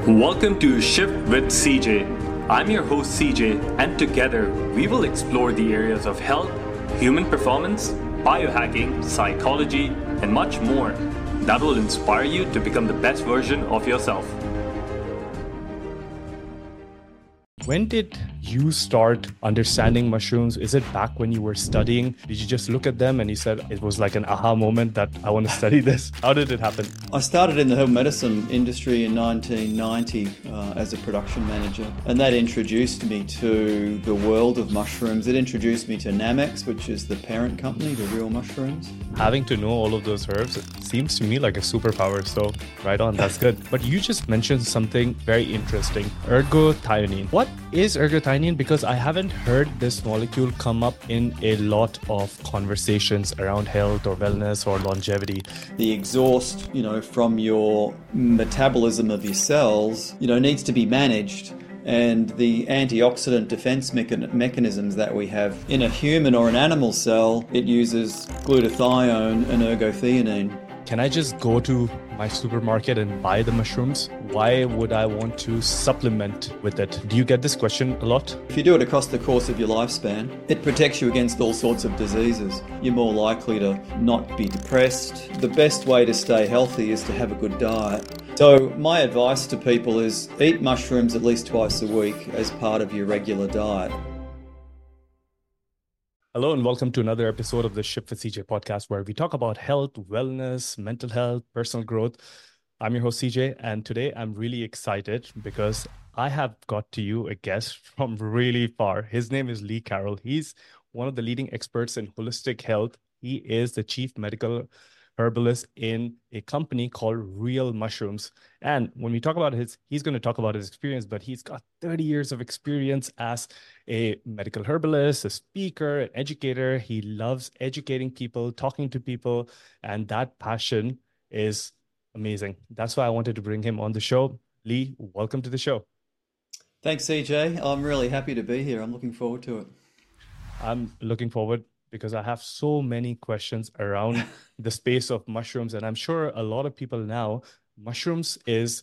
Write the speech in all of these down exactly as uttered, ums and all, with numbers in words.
Welcome to Shift with C J. I'm your host C J, and together we will explore the areas of health, human performance, biohacking, psychology, and much more that will inspire you to become the best version of yourself. When did you start understanding mushrooms? Is it back when you were studying? Did you just look at them and you said it was like an aha moment that I want to study this? How did it happen? I started in the herbal medicine industry in nineteen ninety uh, as a production manager, and that introduced me to the world of mushrooms. It introduced me to Namex, which is the parent company to Real Mushrooms. Having to know all of those herbs, it seems to me like a superpower. So right on, that's good. But you just mentioned something very interesting, ergothioneine. What is ergothioneine? Because I haven't heard this molecule come up in a lot of conversations around health or wellness or longevity. The exhaust, you know, from your metabolism of your cells, you know, needs to be managed. And the antioxidant defense mechan- mechanisms that we have in a human or an animal cell, it uses glutathione and ergothioneine. Can I just go to my supermarket and buy the mushrooms? Why would I want to supplement with it? Do you get this question a lot? If you do it across the course of your lifespan, it protects you against all sorts of diseases. You're more likely to not be depressed. The best way to stay healthy is to have a good diet. So my advice to people is eat mushrooms at least twice a week as part of your regular diet. Hello and welcome to another episode of the Shift with C J podcast, where we talk about health, wellness, mental health, personal growth. I'm your host C J, and today I'm really excited because I have got to you a guest from really far. His name is Lee Carroll. He's one of the leading experts in holistic health. He is the chief medical herbalist in a company called Real Mushrooms. And when we talk about his, he's going to talk about his experience, but he's got thirty years of experience as a medical herbalist, a speaker, an educator. He loves educating people, talking to people, and that passion is amazing. That's why I wanted to bring him on the show. Lee, welcome to the show. Thanks, C J. I'm really happy to be here. I'm looking forward to it. I'm looking forward because I have so many questions around the space of mushrooms. And I'm sure a lot of people now, mushrooms is,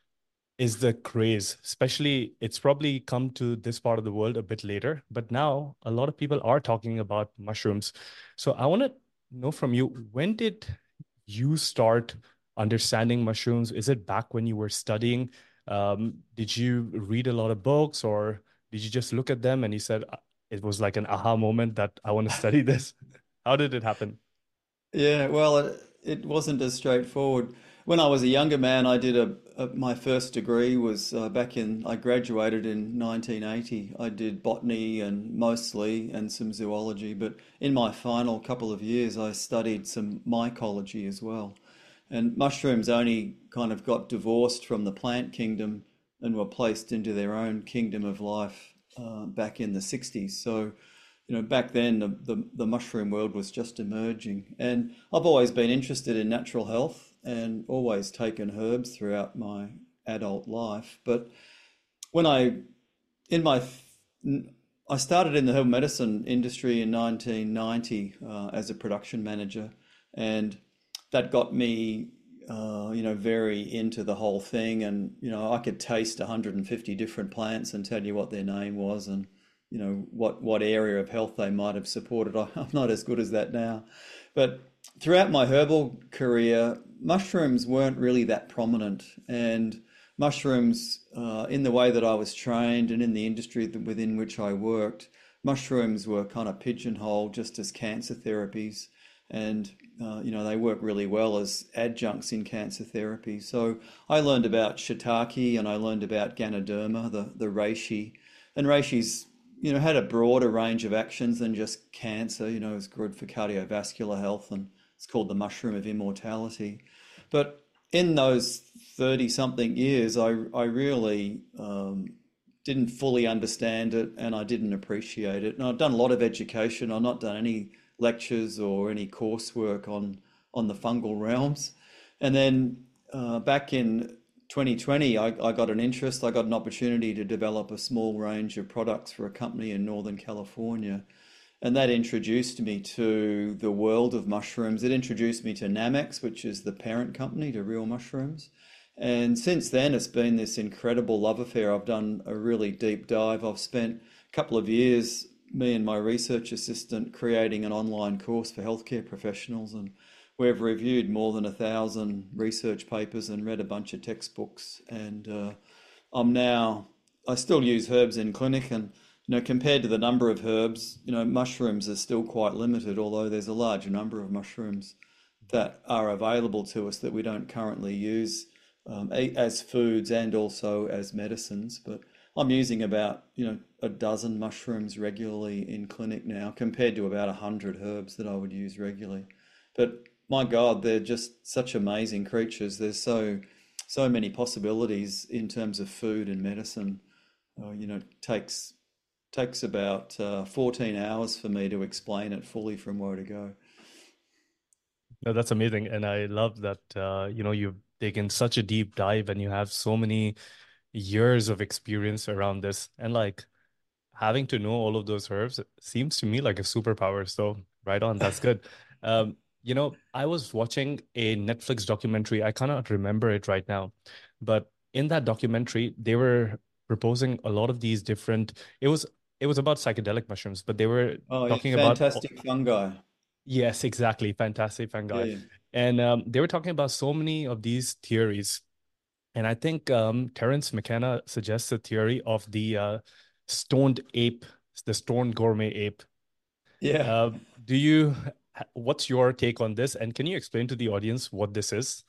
is the craze, especially it's probably come to this part of the world a bit later, but now a lot of people are talking about mushrooms. So I want to know from you, when did you start understanding mushrooms? Is it back when you were studying? Um, did you read a lot of books, or did you just look at them and you said, it was like an aha moment that I want to study this? How did it happen? Yeah, well, it, it wasn't as straightforward. When I was a younger man, I did a, a my first degree was uh, back in, I graduated in nineteen eighty. I did botany and mostly and some zoology, but in my final couple of years, I studied some mycology as well. And mushrooms only kind of got divorced from the plant kingdom and were placed into their own kingdom of life Uh, back in the sixties. So, you know, back then the, the, the mushroom world was just emerging. And I've always been interested in natural health and always taken herbs throughout my adult life. But when I, in my, I started in the herbal medicine industry in nineteen ninety uh, as a production manager, and that got me Uh, you know, very into the whole thing. And, you know, I could taste one hundred fifty different plants and tell you what their name was and, you know, what, what area of health they might have supported. I, I'm not as good as that now. But throughout my herbal career, mushrooms weren't really that prominent. And mushrooms, uh, in the way that I was trained and in the industry within which I worked, mushrooms were kind of pigeonholed just as cancer therapies. And, uh, you know, they work really well as adjuncts in cancer therapy. So I learned about shiitake and I learned about Ganoderma, the, the reishi. And reishi's, you know, had a broader range of actions than just cancer. You know, it's good for cardiovascular health, and it's called the mushroom of immortality. But in those thirty-something years, I, I really um, didn't fully understand it, and I didn't appreciate it. And I've done a lot of education. I've not done any lectures or any coursework on on the fungal realms. And then uh, back in twenty twenty, I, I got an interest. I got an opportunity to develop a small range of products for a company in Northern California. And that introduced me to the world of mushrooms. It introduced me to Namex, which is the parent company to Real Mushrooms. And since then, it's been this incredible love affair. I've done a really deep dive. I've spent a couple of years, me and my research assistant, creating an online course for healthcare professionals. And we've reviewed more than a thousand research papers and read a bunch of textbooks. And uh, I'm now, I still use herbs in clinic, and you know, compared to the number of herbs, you know, mushrooms are still quite limited, although there's a large number of mushrooms that are available to us that we don't currently use um, as foods and also as medicines. But I'm using about, you know, a dozen mushrooms regularly in clinic now, compared to about a hundred herbs that I would use regularly. But my God, they're just such amazing creatures. There's so so many possibilities in terms of food and medicine. Uh, you know, it takes takes about uh, fourteen hours for me to explain it fully from where to go. No, that's amazing. And I love that, uh, you know, you've taken such a deep dive and you have so many years of experience around this. And like having to know all of those herbs seems to me like a superpower. So right on, that's good. Um, you know, I was watching a Netflix documentary. I cannot remember it right now, but in that documentary, they were proposing a lot of these different, it was it was about psychedelic mushrooms, but they were Oh, yeah, talking about, fantastic fungi. yes, exactly, fantastic Yeah, fungi. yeah. And um, they were talking about so many of these theories. And I think um, Terence McKenna suggests a theory of the uh, stoned ape, the stoned gourmet ape. Yeah. Um, do you, what's your take on this? And can you explain to the audience what this is?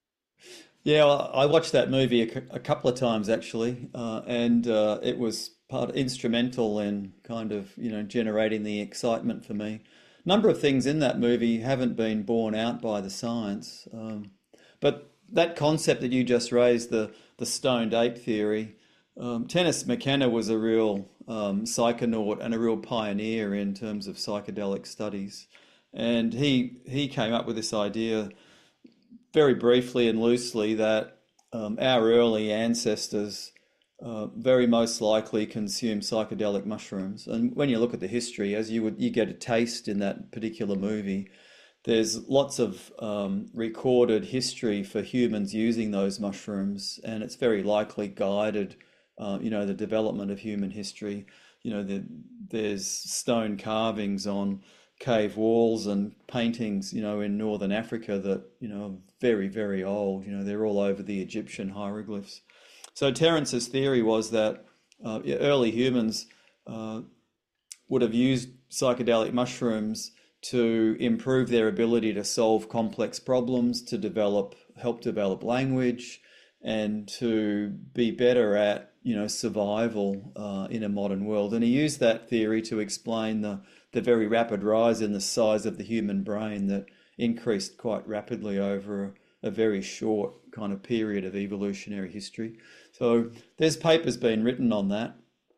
Yeah, well, I watched that movie a, cou- a couple of times actually, uh, and uh, it was part instrumental in kind of, you know, generating the excitement for me. A number of things in that movie haven't been borne out by the science, um, but that concept that you just raised, the the stoned ape theory, um, Terence McKenna was a real um, psychonaut and a real pioneer in terms of psychedelic studies, and he he came up with this idea very briefly and loosely that um, our early ancestors uh, very most likely consumed psychedelic mushrooms. And when you look at the history, as you would you get a taste in that particular movie, there's lots of um, recorded history for humans using those mushrooms, and it's very likely guided, uh, you know, the development of human history. You know, the, there's stone carvings on cave walls and paintings, you know, in northern Africa that, you know, are very, very old. You know, they're all over the Egyptian hieroglyphs. So Terence's theory was that uh, early humans uh, would have used psychedelic mushrooms to improve their ability to solve complex problems, to develop, help develop language, and to be better at, you know, survival uh, in a modern world. And he used that theory to explain the the very rapid rise in the size of the human brain that increased quite rapidly over a, a very short kind of period of evolutionary history. So there's papers been written on that,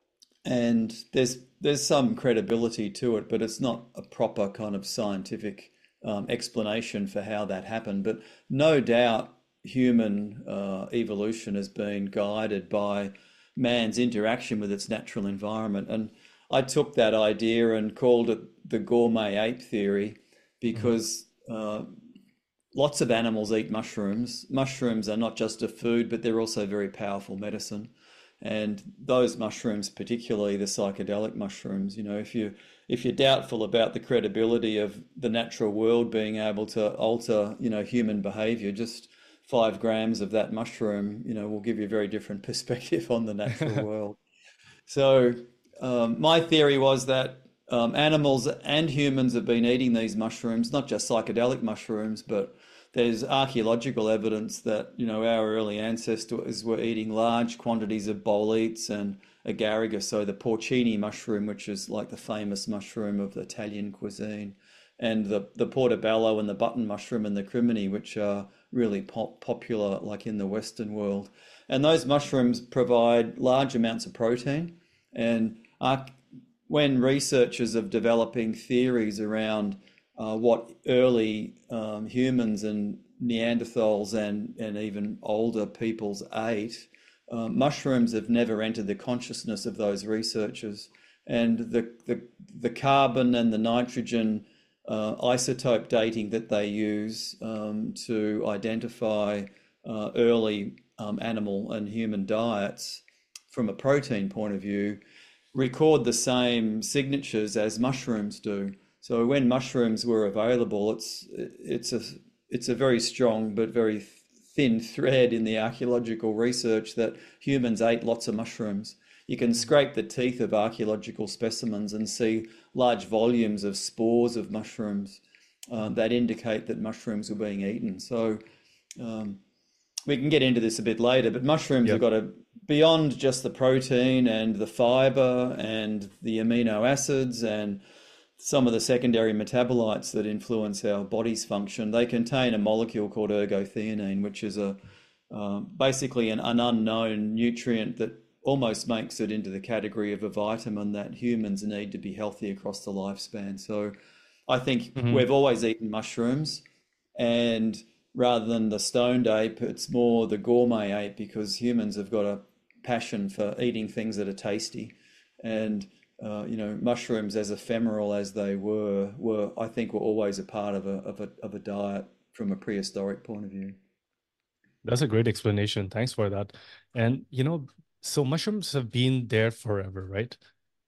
and there's there's some credibility to it, but it's not a proper kind of scientific um, explanation for how that happened. But no doubt human uh, evolution has been guided by man's interaction with its natural environment. And I took that idea and called it the gourmet ape theory because uh, lots of animals eat mushrooms. Mushrooms are not just a food, but they're also very powerful medicine. And those mushrooms, particularly the psychedelic mushrooms, you know, if you if you're doubtful about the credibility of the natural world being able to alter, you know, human behavior, just five grams of that mushroom, you know, will give you a very different perspective on the natural world. So um, my theory was that um, animals and humans have been eating these mushrooms, not just psychedelic mushrooms, but there's archaeological evidence that, you know, our early ancestors were eating large quantities of boletes and agaricus, so the porcini mushroom, which is like the famous mushroom of the Italian cuisine, and the, the portobello and the button mushroom and the crimini, which are really pop popular like in the Western world. And those mushrooms provide large amounts of protein. And uh, when researchers are developing theories around uh, what early um, humans and Neanderthals and, and even older peoples ate, uh, mushrooms have never entered the consciousness of those researchers. And the, the, the carbon and the nitrogen uh, isotope dating that they use um, to identify uh, early um, animal and human diets from a protein point of view record the same signatures as mushrooms do. So when mushrooms were available, it's it's a it's a very strong but very thin thread in the archaeological research that humans ate lots of mushrooms. You can scrape the teeth of archaeological specimens and see large volumes of spores of mushrooms um, that indicate that mushrooms were being eaten. So um, we can get into this a bit later, but mushrooms Yep. have got a beyond just the protein and the fiber and the amino acids and some of the secondary metabolites that influence our body's function. They contain a molecule called ergothioneine, which is a uh, basically an, an unknown nutrient that almost makes it into the category of a vitamin that humans need to be healthy across the lifespan. So I think Mhm. we've always eaten mushrooms, and rather than the stoned ape, it's more the gourmet ape, because humans have got a passion for eating things that are tasty. And uh, you know, mushrooms, as ephemeral as they were, were I think were always a part of a of a of a diet from a prehistoric point of view. That's a great explanation. Thanks for that. And you know, so mushrooms have been there forever, right?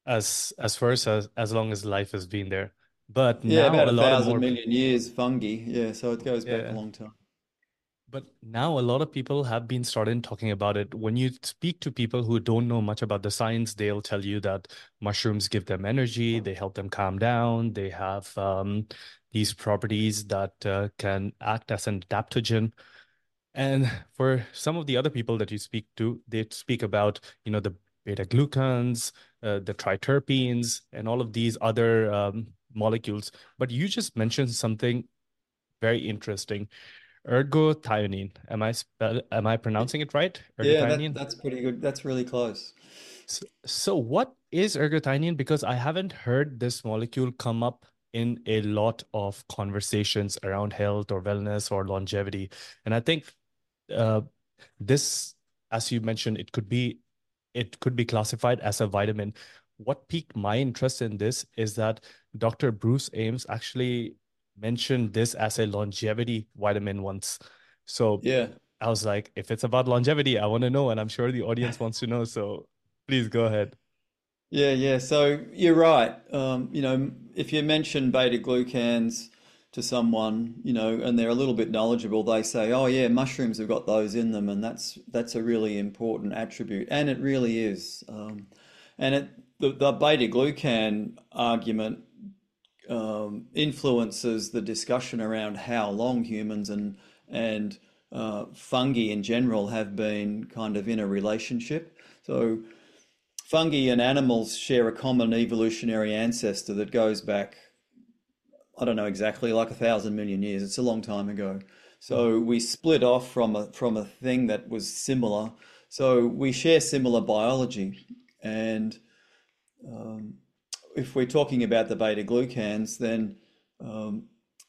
As as first as as long as life has been there. But Yeah, now about a a lot of thousand more, million years fungi. Yeah, so it goes back a yeah. long time. But now a lot of people have been started talking about it. When you speak to people who don't know much about the science, they'll tell you that mushrooms give them energy, they help them calm down, they have um, these properties that uh, can act as an adaptogen. And for some of the other people that you speak to, they speak about, you know, the beta glucans, uh, the triterpenes, and all of these other um, molecules. But you just mentioned something very interesting. Ergothioneine. Am I spell am I pronouncing it right? Yeah, that Ergothioneine. that's pretty good. That's really close. So, so what is ergothioneine? Because I haven't heard this molecule come up in a lot of conversations around health or wellness or longevity. And I think uh, this, as you mentioned, it could be it could be classified as a vitamin. What piqued my interest in this is that Doctor Bruce Ames actually mentioned this as a longevity vitamin once. So Yeah. I was like, if it's about longevity, I want to know, and I'm sure the audience wants to know. So please go ahead. Yeah, yeah. So you're right. Um, you know, if you mention beta glucans to someone, you know, and they're a little bit knowledgeable, they say, "Oh, yeah, mushrooms have got those in them," and that's that's a really important attribute, and it really is. Um, and it the, the beta glucan argument um, influences the discussion around how long humans and and uh, fungi in general have been kind of in a relationship. So fungi and animals share a common evolutionary ancestor that goes back, I don't know exactly, like a thousand million years. It's a long time ago. Mhm. So we split off from a from a thing that was similar. So we share similar biology, and um, if we're talking about the beta glucans, then um,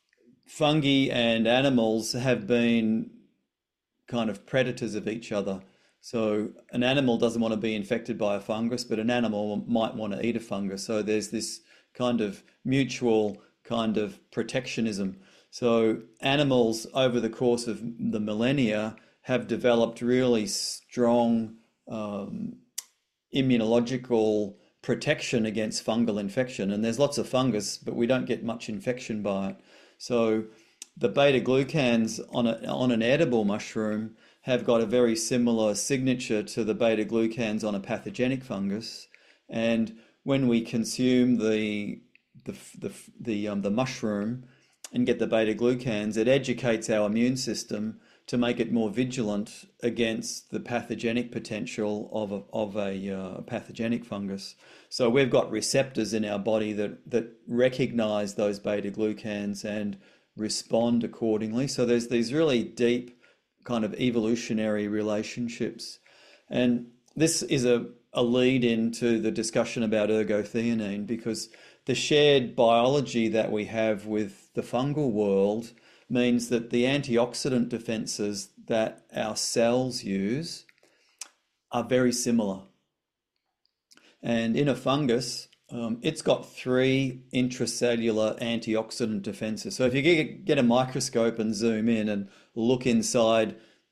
fungi and animals have been kind of predators of each other. So an animal doesn't want to be infected by a fungus, but an animal might want to eat a fungus. So there's this kind of mutual kind of protectionism. So animals over the course of the millennia have developed really strong um, immunological protection against fungal infection. And there's lots of fungus, but we don't get much infection by it. So the beta glucans on a, on an edible mushroom have got a very similar signature to the beta glucans on a pathogenic fungus. And when we consume the the the the, um, the mushroom and get the beta glucans, it educates our immune system to make it more vigilant against the pathogenic potential of a, of a uh, pathogenic fungus. So we've got receptors in our body that that recognize those beta glucans and respond accordingly. So there's these really deep kind of evolutionary relationships. And this is a, a lead into the discussion about ergothioneine, because the shared biology that we have with the fungal world means that the antioxidant defenses that our cells use are very similar. And in a fungus, um, it's got three intracellular antioxidant defenses. So if you get, get a microscope and zoom in and look inside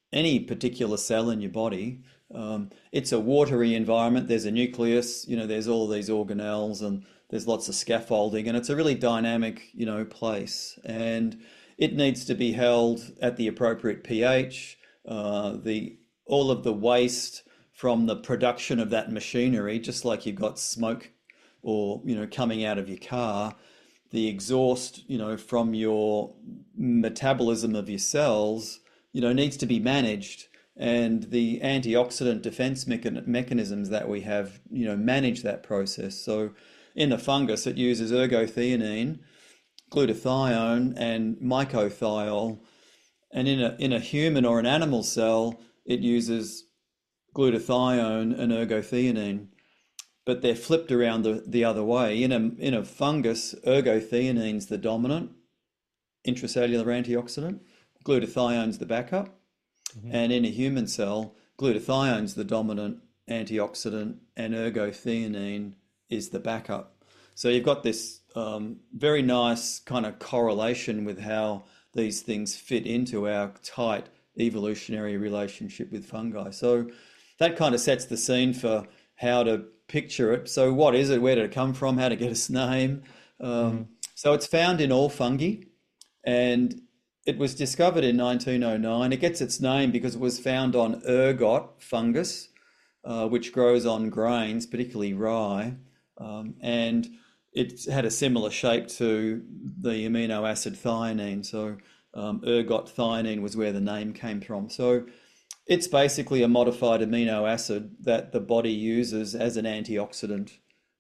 any particular cell in your body. Um, it's a watery environment. There's a nucleus, you know, there's all these organelles and there's lots of scaffolding, and it's a really dynamic, you know, place. And it needs to be held at the appropriate pH. Uh, the all of the waste from the production of that machinery, just like you've got smoke or, you know, coming out of your car, the exhaust, you know, from your metabolism of your cells, you know, needs to be managed. And the antioxidant defense mechan mechanisms that we have, you know, manage that process. So in the fungus, it uses ergothioneine, glutathione, and mycothiol. And in a, in a human or an animal cell, it uses glutathione and ergothioneine. But they're flipped around the, the other way. In a, in a fungus, ergothioneine is the dominant intracellular antioxidant, glutathione's the backup. Mm-hmm. And in a human cell, glutathione's the dominant antioxidant and ergothioneine is the backup. So you've got this um, very nice kind of correlation with how these things fit into our tight evolutionary relationship with fungi. So that kind of sets the scene for how to picture it. So what is it? Where did it come from? How to get its name? Um, mm-hmm. So it's found in all fungi, and it was discovered in nineteen oh nine. It gets its name because it was found on ergot fungus, uh, which grows on grains, particularly rye, um, and it had a similar shape to the amino acid thionine. So um, ergot thionine was where the name came from. So it's basically a modified amino acid that the body uses as an antioxidant.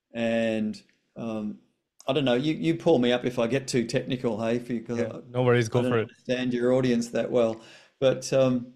And um, I don't know, you, you pull me up if I get too technical, hey, because yeah, no worries, go I don't for it. understand your audience that well. But um,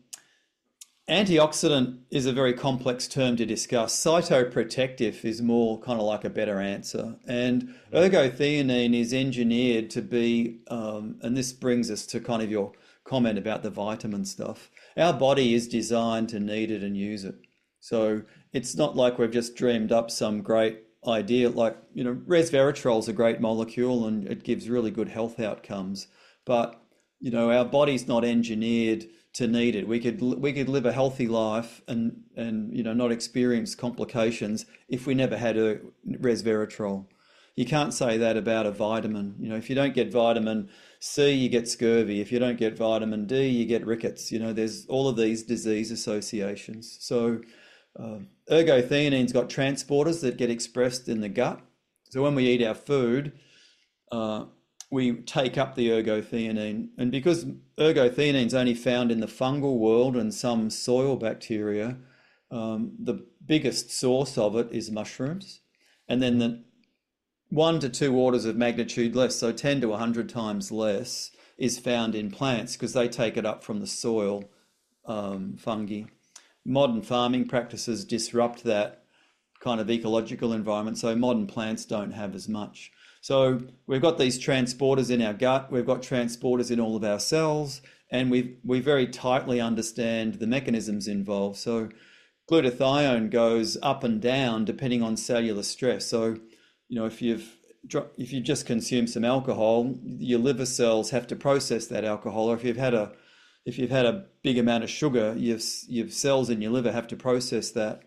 antioxidant is a very complex term to discuss. Cytoprotective is more kind of like a better answer. And ergothioneine is engineered to be, um, and this brings us to kind of your comment about the vitamin stuff. Our body is designed to need it and use it. So it's not like we've just dreamed up some great idea, like, you know, resveratrol is a great molecule and it gives really good health outcomes. But, you know, our body's not engineered to need it. We could we could live a healthy life and, and you know, not experience complications if we never had a resveratrol. You can't say that about a vitamin. You know, if you don't get vitamin C, you get scurvy. If you don't get vitamin D, you get rickets. You know, there's all of these disease associations. So uh, ergothionene's got transporters that get expressed in the gut. So when we eat our food, uh, we take up the ergothionine. And because ergothionene's only found in the fungal world and some soil bacteria, um, the biggest source of it is mushrooms. And then the one to two orders of magnitude less, so ten to one hundred times less, is found in plants because they take it up from the soil um, fungi. Modern farming practices disrupt that kind of ecological environment, so modern plants don't have as much. So we've got these transporters in our gut, we've got transporters in all of our cells, and we we very tightly understand the mechanisms involved. So glutathione goes up and down depending on cellular stress. So you know, if you've if you just consume some alcohol, your liver cells have to process that alcohol. Or if you've had a if you've had a big amount of sugar, your your cells in your liver have to process that.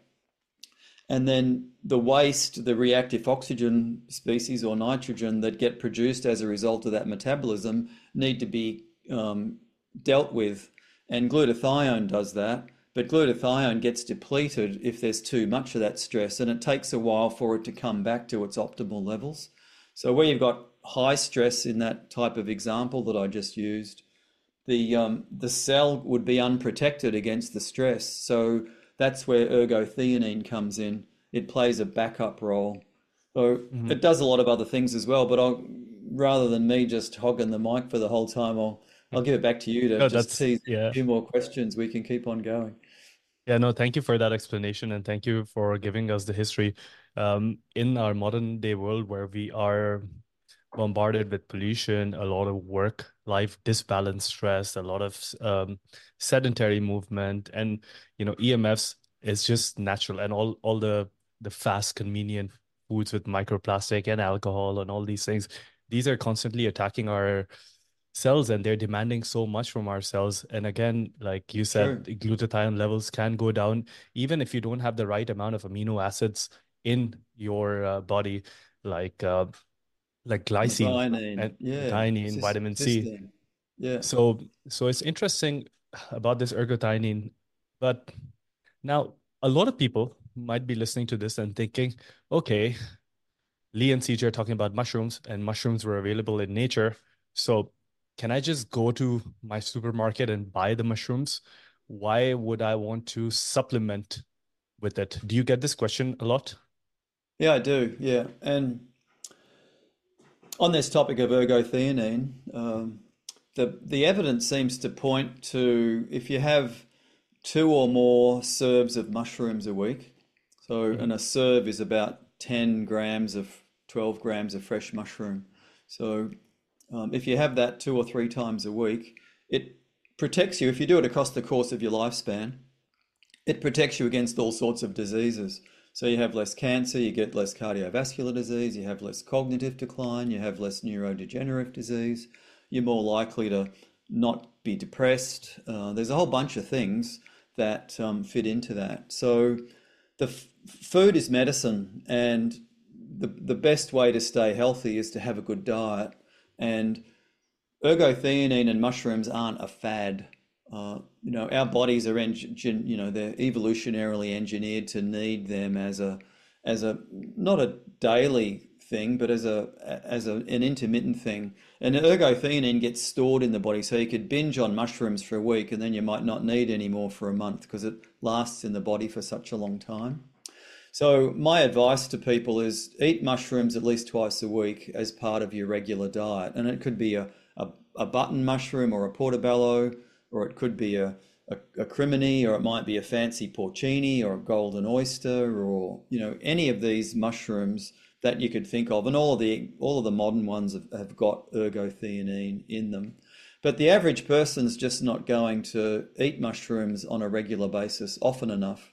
And then the waste, the reactive oxygen species or nitrogen that get produced as a result of that metabolism need to be um, dealt with. And glutathione does that. But glutathione gets depleted if there's too much of that stress, and it takes a while for it to come back to its optimal levels. So where you've got high stress in that type of example that I just used, the um, the cell would be unprotected against the stress. So that's where ergothionine comes in. It plays a backup role. So mm-hmm. It does a lot of other things as well, but I'll, rather than me just hogging the mic for the whole time, I'll I'll give it back to you to no, just tease yeah. a few more questions. We can keep on going. Yeah, no, thank you for that explanation, and thank you for giving us the history. Um, in our modern day world where we are bombarded with pollution, a lot of work, life disbalance, stress, a lot of um, sedentary movement, and you know, E M Fs is just natural, and all all the the fast, convenient foods with microplastic and alcohol and all these things, these are constantly attacking our cells, and they're demanding so much from our cells. And again, like you said, True. glutathione levels can go down even if you don't have the right amount of amino acids in your uh, body, like uh, like glycine Methionine. and Yeah. methionine, Cys- vitamin C. Cysteine. Yeah. So so it's interesting about this ergothioneine, but now a lot of people might be listening to this and thinking, okay, Lee and C J are talking about mushrooms, and mushrooms were available in nature. So, can I just go to my supermarket and buy the mushrooms? Why would I want to supplement with it? Do you get this question a lot? Yeah, I do. Yeah. And on this topic of ergothioneine, um, the the evidence seems to point to if you have two or more serves of mushrooms a week, so Mhm. and a serve is about ten grams of twelve grams of fresh mushroom. So um, if you have that two or three times a week, it protects you. If you do it across the course of your lifespan, it protects you against all sorts of diseases. So you have less cancer, you get less cardiovascular disease, you have less cognitive decline, you have less neurodegenerative disease, you're more likely to not be depressed. Uh, there's a whole bunch of things that um, fit into that. So the f- food is medicine, and the the best way to stay healthy is to have a good diet. And ergothioneine and mushrooms aren't a fad. Uh, you know, our bodies are, engin, you know, they're evolutionarily engineered to need them as a, as a not a daily thing, but as a as a, an intermittent thing. And ergothioneine gets stored in the body, so you could binge on mushrooms for a week, and then you might not need any more for a month because it lasts in the body for such a long time. So my advice to people is eat mushrooms at least twice a week as part of your regular diet. And it could be a, a, a button mushroom or a portobello, or it could be a, a, a crimini, or it might be a fancy porcini or a golden oyster, or you know any of these mushrooms that you could think of. And all of the all of the modern ones have, have got ergothioneine in them. But the average person's just not going to eat mushrooms on a regular basis often enough.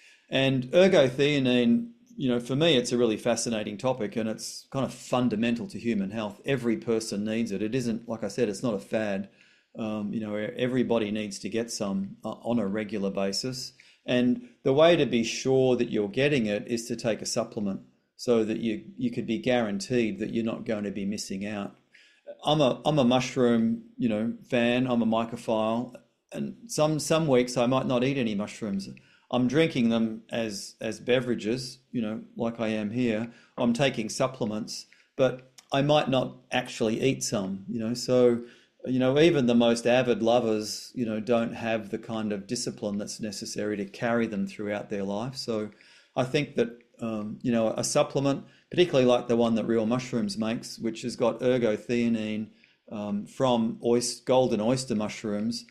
And ergothioneine, you know, for me, it's a really fascinating topic, and it's kind of fundamental to human health. Every person needs it. It isn't, like I said, it's not a fad. Um, you know, everybody needs to get some uh, on a regular basis. And the way to be sure that you're getting it is to take a supplement so that you, you could be guaranteed that you're not going to be missing out. I'm a I'm a mushroom, you know, fan. I'm a mycophile, and some some weeks I might not eat any mushrooms. I'm drinking them as as beverages, you know, like I am here. I'm taking supplements, but I might not actually eat some, you know. So, you know, even the most avid lovers, you know, don't have the kind of discipline that's necessary to carry them throughout their life. So, I think that um, you know, a supplement, particularly like the one that Real Mushrooms makes, which has got ergothioneine um, from oyster, golden oyster mushrooms,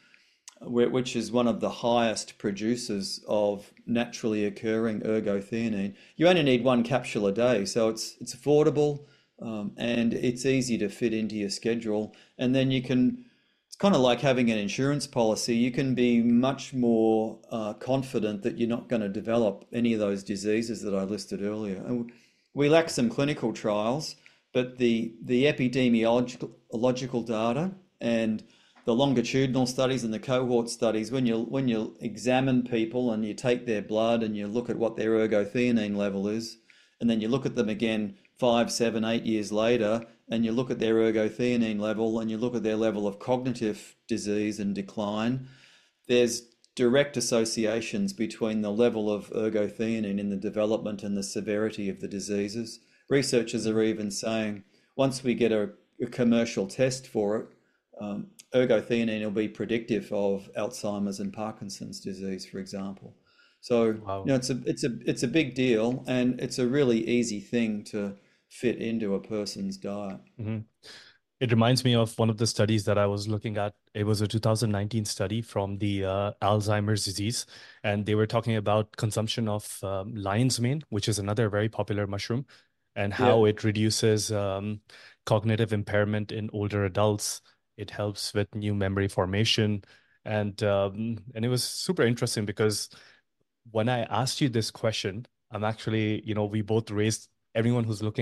which is one of the highest producers of naturally occurring ergothioneine. You only need one capsule a day, so it's it's affordable um, and it's easy to fit into your schedule. And then you can, it's kind of like having an insurance policy. You can be much more uh, confident that you're not going to develop any of those diseases that I listed earlier. And we lack some clinical trials, but the the epidemiological data and the longitudinal studies and the cohort studies, when you when you examine people and you take their blood and you look at what their ergothioneine level is, and then you look at them again five, seven, eight years later, and you look at their ergothioneine level and you look at their level of cognitive disease and decline, there's direct associations between the level of ergothioneine in the development and the severity of the diseases. Researchers are even saying once we get a, a commercial test for it, um, ergothioneine will be predictive of Alzheimer's and Parkinson's disease, for example. So, you Wow. know, it's a it's a it's a big deal, and it's a really easy thing to fit into a person's diet. Mhm. It reminds me of one of the studies that I was looking at. It was a two thousand nineteen study from the uh, Alzheimer's disease, and they were talking about consumption of um, lion's mane, which is another very popular mushroom, and Yeah. how it reduces um, cognitive impairment in older adults. It helps with new memory formation, and um, and it was super interesting because when I asked you this question, I'm actually, you know, we both raised, everyone who's looking at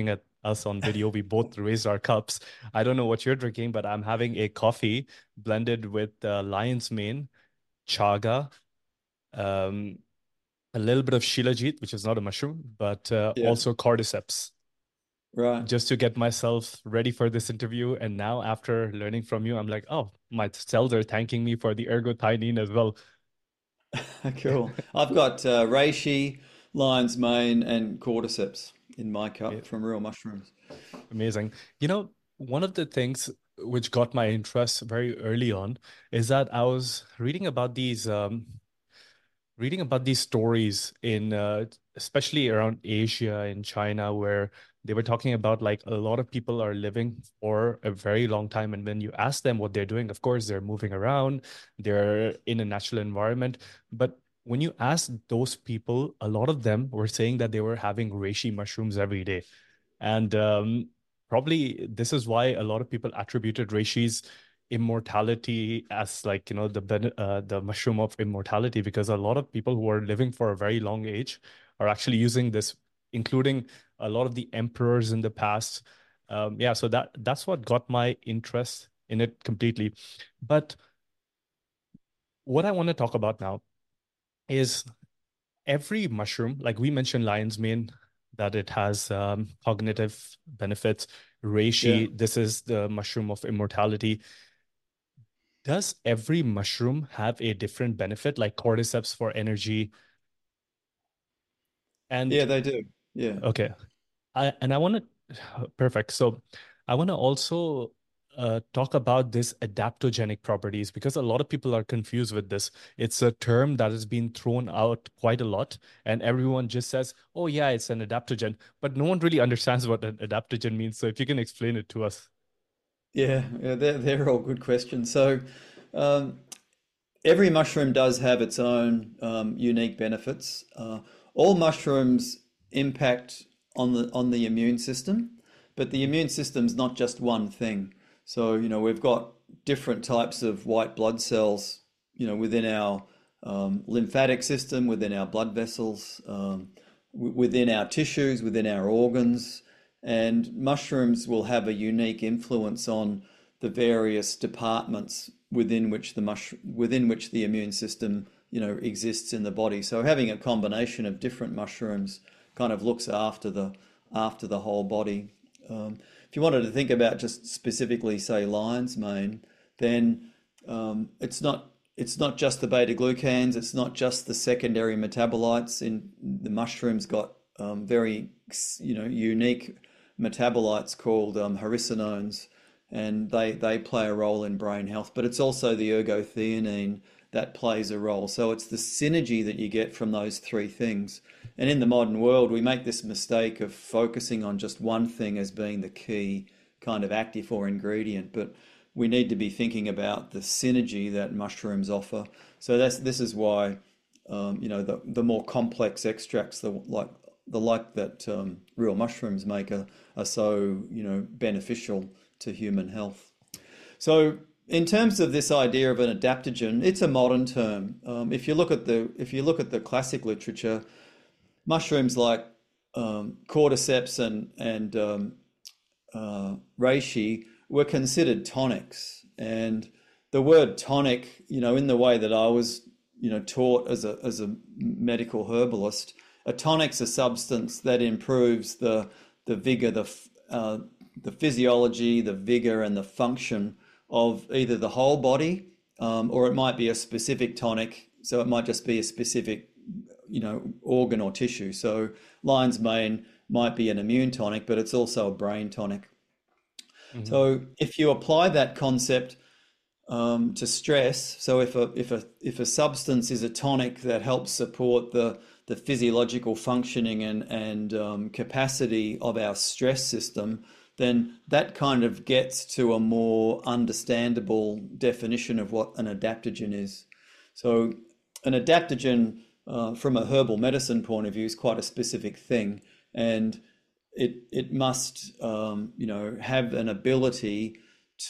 us on video, we both raised our cups. I don't know what you're drinking, but I'm having a coffee blended with uh, lion's mane, chaga, um, a little bit of shilajit, which is not a mushroom, but uh, Yeah, also cordyceps, right. just to get myself ready for this interview. And now, after learning from you, I'm like, oh, my cells are thanking me for the ergothioneine as well. Cool. I've got uh, reishi, lion's mane, and cordyceps in my cup from real mushrooms. Amazing. You know, one of the things which got my interest very early on is that I was reading about these um, reading about these stories in uh, especially around Asia and China, where they were talking about like a lot of people are living for a very long time, and when you ask them what they're doing, of course they're moving around, they're in a natural environment, but when you ask those people, a lot of them were saying that they were having reishi mushrooms every day. And um, probably this is why a lot of people attributed Reishi's immortality as like, you know, the ben- uh, the mushroom of immortality, because a lot of people who are living for a very long age are actually using this, including a lot of the emperors in the past. Um, yeah, so that that's what got my interest in it completely. But what I want to talk about now is every mushroom, like we mentioned lion's mane, that it has um, cognitive benefits. Yeah. Reishi, this is the mushroom of immortality. Does every mushroom have a different benefit, like cordyceps for energy? Yeah, And they do. Yeah. okay, I and I want to perfect. So I want to also uh, talk about this adaptogenic properties, because a lot of people are confused with this. It's a term that has been thrown out quite a lot, and everyone just says, "Oh yeah, it's an adaptogen," but no one really understands what an adaptogen means. So if you can explain it to us. Yeah, yeah, they're, they're all good questions. So, um, every mushroom does have its own um, unique benefits. Uh, all mushrooms impact on the on the immune system, but the immune system's not just one thing. So, you know, we've got different types of white blood cells, you know, within our um, lymphatic system, within our blood vessels, um, w- within our tissues, within our organs, and mushrooms will have a unique influence on the various departments within which the mush within which the immune system, you know, exists in the body. So having a combination of different mushrooms kind of looks after the after the whole body. Um, if you wanted to think about just specifically, say, lion's mane, then um, it's not it's not just the beta glucans, it's not just the secondary metabolites. In the mushrooms, got um, very you know unique metabolites called um, haricinones, and they they play a role in brain health. But it's also the ergothioneine that plays a role. So it's the synergy that you get from those three things. And in the modern world, we make this mistake of focusing on just one thing as being the key kind of active or ingredient, but we need to be thinking about the synergy that mushrooms offer. So that's this is why um, you know the the more complex extracts, the like the like that um, real mushrooms make are, are so you know beneficial to human health. So in terms of this idea of an adaptogen, it's a modern term. Um, if you look at the if you look at the classic literature, mushrooms like um, cordyceps and and um, uh, reishi were considered tonics, and the word tonic, you know, in the way that I was, you know, taught as a as a medical herbalist, a tonic's a substance that improves the the vigor, the uh, the physiology, the vigor, and the function of either the whole body, um, or it might be a specific tonic. So it might just be a specific, you know, organ or tissue. So lion's mane might be an immune tonic, but it's also a brain tonic. Mhm. So if you apply that concept um, to stress, so if a if a if a substance is a tonic that helps support the the physiological functioning and and um, capacity of our stress system, then that kind of gets to a more understandable definition of what an adaptogen is. So an adaptogen, uh, from a herbal medicine point of view, is quite a specific thing, and it it must um, you know have an ability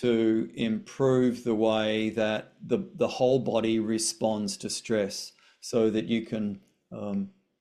to improve the way that the the whole body responds to stress, so that you can um,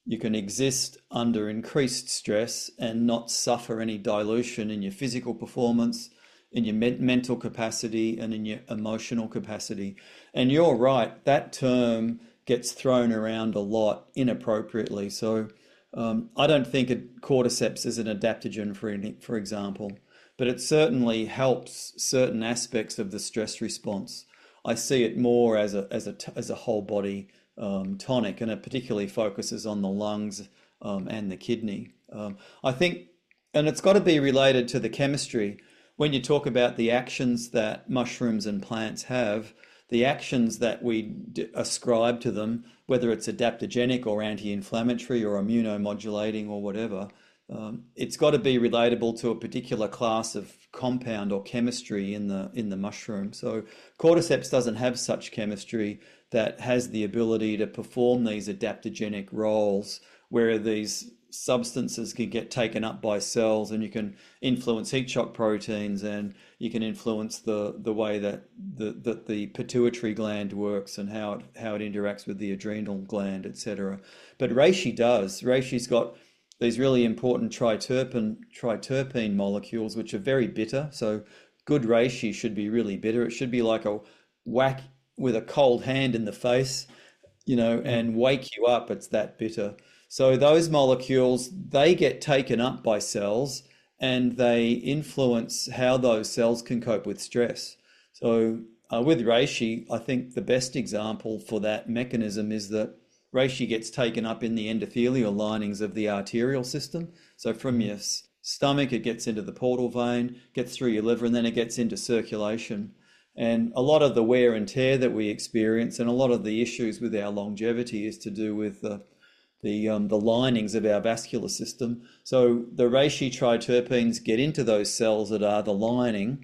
you can exist under increased stress and not suffer any dilution in your physical performance, in your men mental capacity, and in your emotional capacity. And you're right, that term gets thrown around a lot inappropriately. So um, I don't think it, cordyceps is an adaptogen, for any, for example, but it certainly helps certain aspects of the stress response. I see it more as a as a as a whole body um, tonic, and it particularly focuses on the lungs um, and the kidney. Um, I think, and it's got to be related to the chemistry. When you talk about the actions that mushrooms and plants have, the actions that we d- ascribe to them, whether it's adaptogenic or anti-inflammatory or immunomodulating or whatever, um, it's got to be relatable to a particular class of compound or chemistry in the in the mushroom. So cordyceps doesn't have such chemistry that has the ability to perform these adaptogenic roles, where these substances can get taken up by cells, and you can influence heat shock proteins, and you can influence the the way that the that the pituitary gland works and how it how it interacts with the adrenal gland, et cetera. But reishi does. Reishi's got these really important triterpene triterpene molecules, which are very bitter. So good reishi should be really bitter. It should be like a whack with a cold hand in the face, you know, and wake you up. It's that bitter. So those molecules, they get taken up by cells, and they influence how those cells can cope with stress. So uh, with reishi, I think the best example for that mechanism is that reishi gets taken up in the endothelial linings of the arterial system. So from your stomach, it gets into the portal vein, gets through your liver, and then it gets into circulation. And a lot of the wear and tear that we experience, and a lot of the issues with our longevity, is to do with the the um, the linings of our vascular system. So the reishi triterpenes get into those cells that are the lining,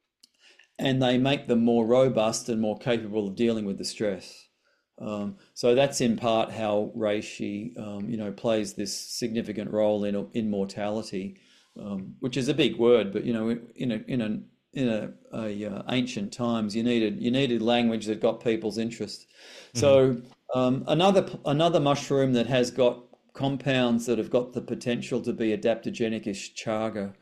and they make them more robust and more capable of dealing with the stress. Um, so that's in part how reishi, um, you know, plays this significant role in in mortality, um, which is a big word, but you know, in a in a in a, a uh, ancient times, you needed you needed language that got people's interest. So um, another another mushroom that has got compounds that have got the potential to be adaptogenic is chaga.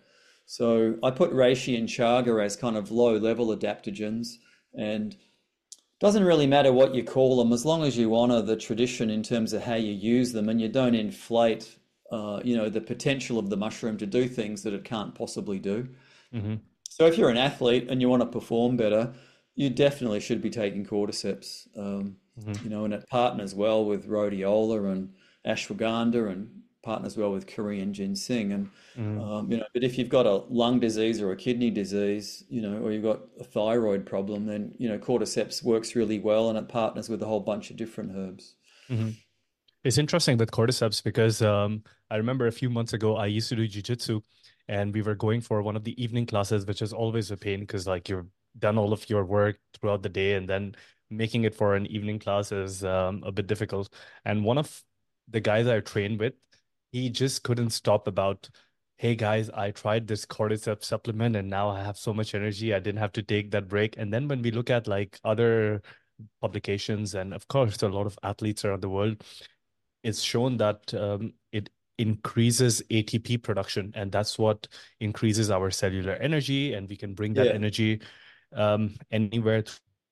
So I put reishi and chaga as kind of low level adaptogens, and doesn't really matter what you call them, as long as you honor the tradition in terms of how you use them, and you don't inflate, uh, you know, the potential of the mushroom to do things that it can't possibly do. Mm-hmm. So if you're an athlete and you want to perform better, you definitely should be taking cordyceps. Um, Mm-hmm. you know, and it partners well with rhodiola and ashwagandha, and partners well with Korean ginseng. And Mm-hmm. um, you know, but if you've got a lung disease or a kidney disease, you know, or you've got a thyroid problem, then you know, cordyceps works really well, and it partners with a whole bunch of different herbs. Mm-hmm. It's interesting with cordyceps because um, I remember a few months ago I used to do jujitsu, and we were going for one of the evening classes, which is always a pain because like you've done all of your work throughout the day, and then making it for an evening class is um, a bit difficult. And one of the guys I trained with, he just couldn't stop about, hey guys, I tried this cordyceps supplement and now I have so much energy. I didn't have to take that break. And then when we look at like other publications, and of course a lot of athletes around the world, it's shown that um, it increases A T P production, and that's what increases our cellular energy, and we can bring that Yeah, energy um, anywhere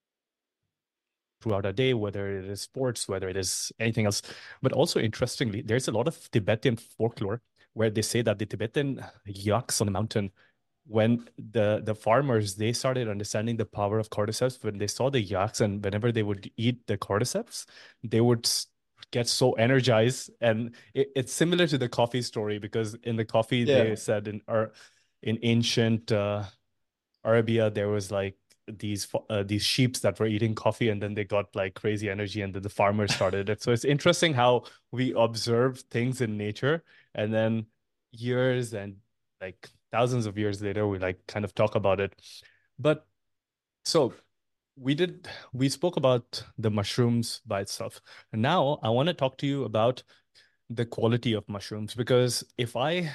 throughout our day, whether it is sports, whether it is anything else. But also interestingly, there's a lot of Tibetan folklore where they say that the Tibetan yaks on the mountain, when the the farmers, they started understanding the power of cordyceps, when they saw the yaks, and whenever they would eat the cordyceps, they would get so energized. And it, it's similar to the coffee story, because in the coffee yeah, they said in or in ancient uh, Arabia, there was like these uh, these sheeps that were eating coffee, and then they got like crazy energy, and then the farmers started it. So it's interesting how we observe things in nature, and then years and like thousands of years later, we like kind of talk about it. But so we did we spoke about the mushrooms by itself. And now I want to talk to you about the quality of mushrooms, because if I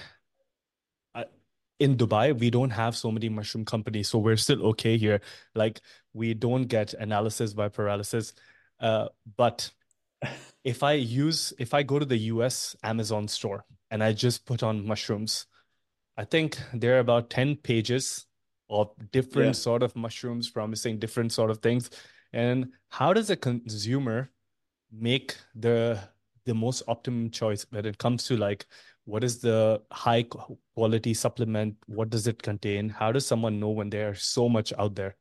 I, in Dubai, we don't have so many mushroom companies, so we're still okay here. Like we don't get analysis by paralysis. Uh, but if I use, if I go to the U S Amazon store and I just put on mushrooms, I think there are about ten pages of Yeah. different sort of mushrooms promising different sort of things. And how does a consumer make the the most optimum choice when it comes to like what is the high quality supplement? What does it contain? How does someone know when there's so much out there?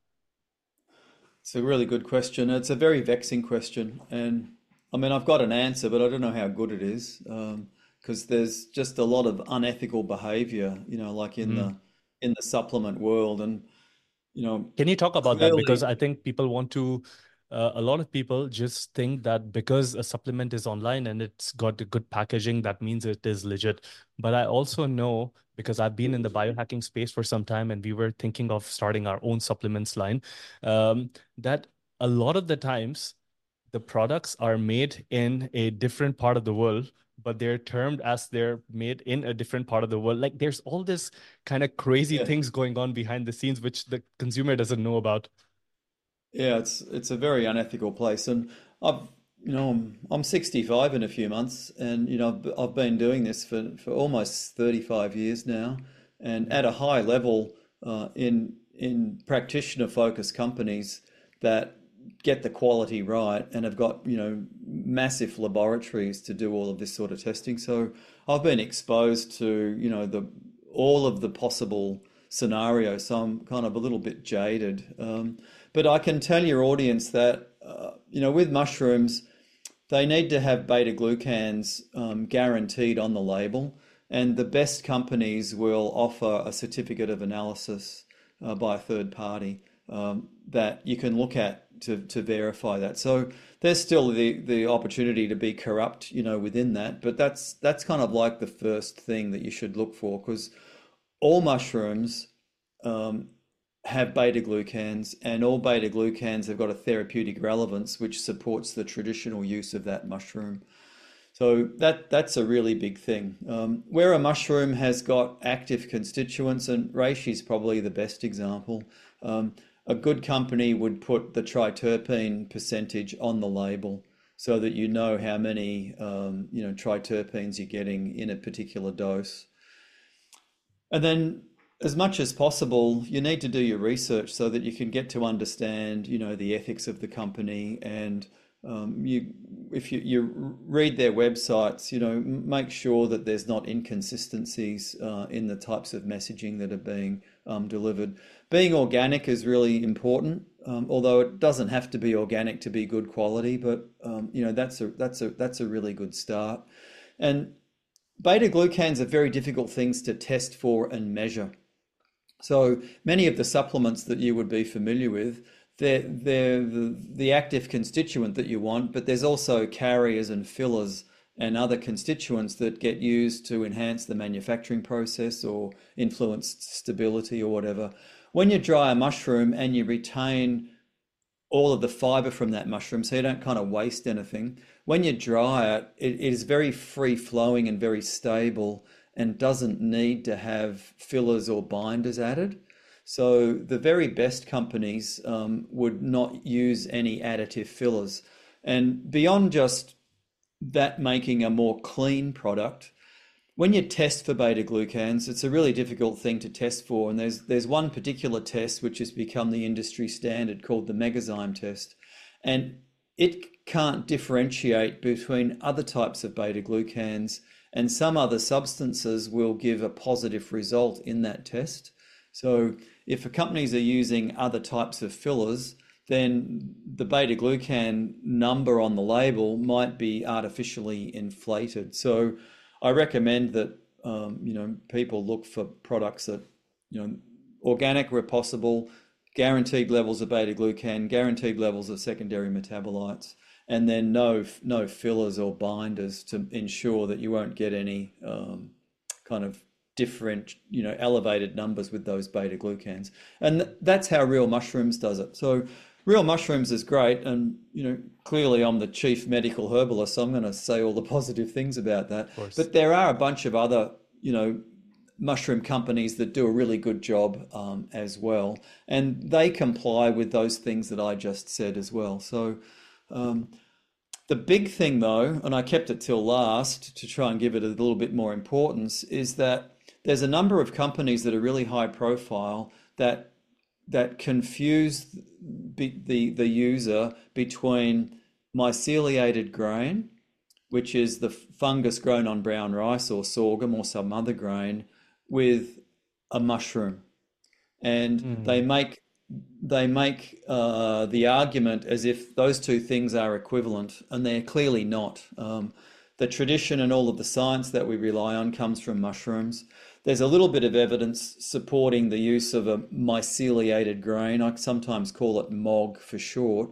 It's a really good question. It's a very vexing question. And I mean, I've got an answer, but I don't know how good it is. Um, because there's just a lot of unethical behavior, you know, like in Mm. the in the supplement world. And, you know, Can you talk about that? Because clearly, I think people want to, uh, a lot of people just think that because a supplement is online and it's got a good packaging, that means it is legit. But I also know, because I've been in the biohacking space for some time and we were thinking of starting our own supplements line, um, that a lot of the times the products are made in a different part of the world, but they're termed as they're made in a different part of the world. Like there's all this kind of crazy yeah. things going on behind the scenes, which the consumer doesn't know about. Yeah, it's it's a very unethical place, and I've you know I'm I'm sixty-five in a few months, and you know I've, I've been doing this for for almost thirty-five years now, and at a high level uh, in in practitioner focused companies that get the quality right and have got you know massive laboratories to do all of this sort of testing. So I've been exposed to you know the all of the possible scenarios, so I'm kind of a little bit jaded. Um, but I can tell your audience that, uh, you know, with mushrooms, they need to have beta glucans um, guaranteed on the label. And the best companies will offer a certificate of analysis uh, by a third party um, that you can look at to, to verify that. So there's still the, the opportunity to be corrupt, you know, within that. But that's that's kind of like the first thing that you should look for, because all mushrooms um, have beta glucans, and all beta glucans have got a therapeutic relevance which supports the traditional use of that mushroom. So that that's a really big thing. Um, where a mushroom has got active constituents, and reishi is probably the best example. Um, a good company would put the triterpene percentage on the label so that you know how many um, you know triterpenes you're getting in a particular dose. And then, as much as possible, you need to do your research so that you can get to understand, you know, the ethics of the company. And um, you, if you, you read their websites, you know, make sure that there's not inconsistencies uh, in the types of messaging that are being um, delivered. Being organic is really important, um, although it doesn't have to be organic to be good quality. But um, you know, that's a that's a that's a really good start. And beta glucans are very difficult things to test for and measure. So many of the supplements that you would be familiar with, they're, they're the, the active constituent that you want, but there's also carriers and fillers and other constituents that get used to enhance the manufacturing process or influence stability or whatever. When you dry a mushroom and you retain all of the fiber from that mushroom, so you don't kind of waste anything. When you dry it, it, it is very free flowing and very stable and doesn't need to have fillers or binders added. So the very best companies um, would not use any additive fillers. And beyond just that making a more clean product, when you test for beta glucans, it's a really difficult thing to test for. And there's there's one particular test which has become the industry standard called the Megazyme test. And it can't differentiate between other types of beta glucans, and some other substances will give a positive result in that test. So if companies are using other types of fillers, then the beta glucan number on the label might be artificially inflated. So I recommend that um, you know people look for products that you know organic where possible, guaranteed levels of beta glucan, guaranteed levels of secondary metabolites, and then no no fillers or binders to ensure that you won't get any um, kind of different you know elevated numbers with those beta glucans. And th- that's how Real Mushrooms does it. So Real Mushrooms is great, and you know clearly I'm the chief medical herbalist, so I'm going to say all the positive things about that. Of course. But there are a bunch of other you know mushroom companies that do a really good job um, as well, and they comply with those things that I just said as well. So um, The big thing, though, and I kept it till last to try and give it a little bit more importance, is that there's a number of companies that are really high profile that that confuse the the, the user between myceliated grain, which is the fungus grown on brown rice or sorghum or some other grain, with a mushroom. And they Mm, make they make uh, the argument as if those two things are equivalent, and they're clearly not. Um, the tradition and all of the science that we rely on comes from mushrooms. There's a little bit of evidence supporting the use of a myceliated grain. I sometimes call it M O G for short.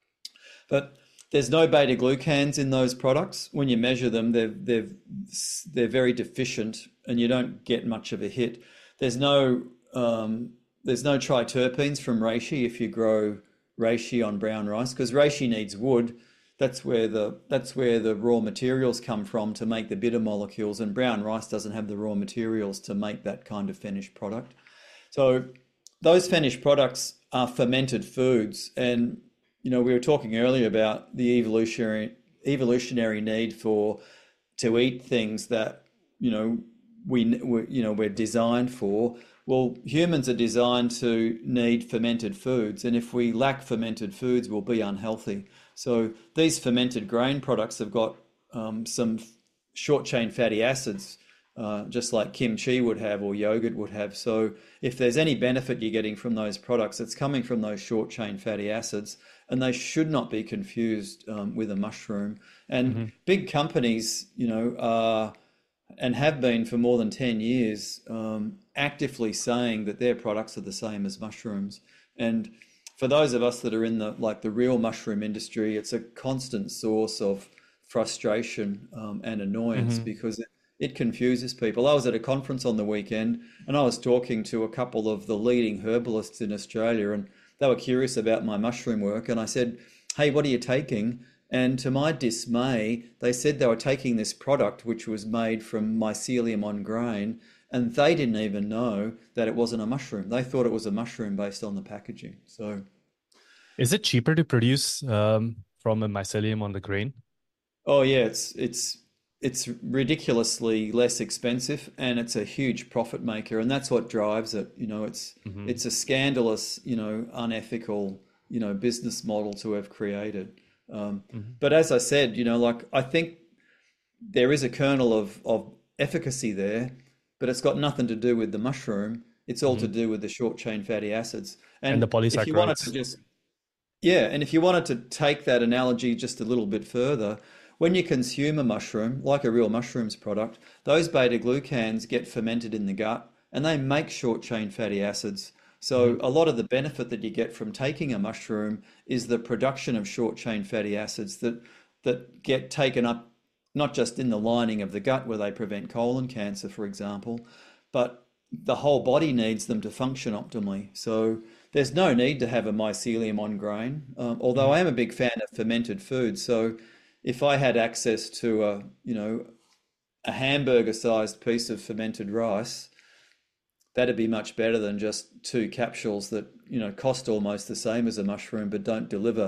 But there's no beta glucans in those products. When you measure them, they're they're they're very deficient, and you don't get much of a hit. There's no um, there's no triterpenes from reishi if you grow reishi on brown rice, because reishi needs wood. That's where the that's where the raw materials come from to make the bitter molecules, and brown rice doesn't have the raw materials to make that kind of finished product. So those finished products are fermented foods, and you know we were talking earlier about the evolutionary evolutionary need for to eat things that you know we, we you know we're designed for. Well, humans are designed to need fermented foods, and if we lack fermented foods, we'll be unhealthy. So these fermented grain products have got um, some short chain fatty acids, uh, just like kimchi would have or yogurt would have. So if there's any benefit you're getting from those products, it's coming from those short chain fatty acids, and they should not be confused um, with a mushroom. And hmm big companies, you know, are and have been for more than ten years, um, actively saying that their products are the same as mushrooms. And for those of us that are in the like the real mushroom industry, it's a constant source of frustration um, and annoyance hmm because it, it confuses people. I was at a conference on the weekend and I was talking to a couple of the leading herbalists in Australia, and they were curious about my mushroom work. And I said, "Hey, what are you taking?" And to my dismay, they said they were taking this product which was made from mycelium on grain, and they didn't even know that it wasn't a mushroom. They thought it was a mushroom based on the packaging. So, Is it cheaper to produce um, from a mycelium on the grain? oh yeah, it's it's it's ridiculously less expensive, and it's a huge profit maker, and that's what drives it. You know, it's hmm it's a scandalous, you know, unethical, you know, business model to have created. Um, hmm but as I said, you know, like I think there is a kernel of, of efficacy there, but it's got nothing to do with the mushroom. It's all to hmm do with the short chain fatty acids. And the And if you wanted to polysaccharides. just, yeah, and if you wanted to take that analogy just a little bit further, when you consume a mushroom, like a real mushrooms product, those beta glucans get fermented in the gut and they make short chain fatty acids. hmm So a lot of the benefit that you get from taking a mushroom is the production of short chain fatty acids that that get taken up not just in the lining of the gut where they prevent colon cancer, for example, but the whole body needs them to function optimally. So there's no need to have a mycelium on grain, um, although hmm I am a big fan of fermented foods. So if I had access to a, you know, a hamburger-sized piece of fermented rice, that'd be much better than just two capsules that, you know, cost almost the same as a mushroom but don't deliver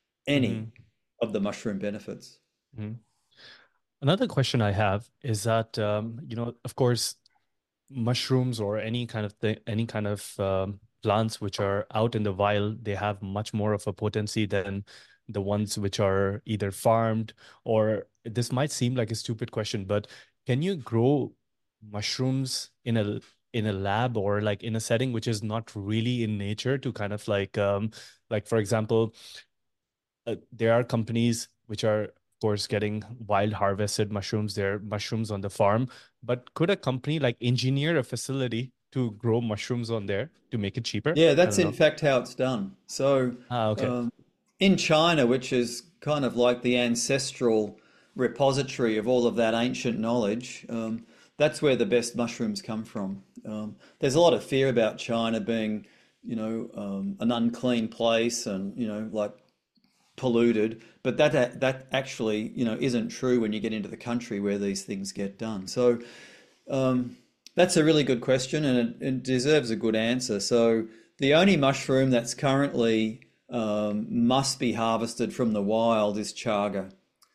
any hmm of the mushroom benefits. hmm Another question I have is that um, you know, of course, mushrooms or any kind of thing, any kind of um, plants which are out in the wild, they have much more of a potency than the ones which are either farmed, or this might seem like a stupid question, but can you grow mushrooms in a in a lab or like in a setting which is not really in nature to kind of like um like for example, uh, there are companies which are, of course, getting wild harvested mushrooms. They're mushrooms on the farm. But could a company like engineer a facility to grow mushrooms on there to make it cheaper? Yeah, I that's don't in know. fact how it's done. So Ah, okay. um, in China, which is kind of like the ancestral repository of all of that ancient knowledge, um, that's where the best mushrooms come from. Um, there's a lot of fear about China being, you know, um, an unclean place and, you know, like polluted, but that that actually, you know, isn't true when you get into the country where these things get done. So um, that's a really good question, and it, it deserves a good answer. So the only mushroom that's currently um, must be harvested from the wild is chaga.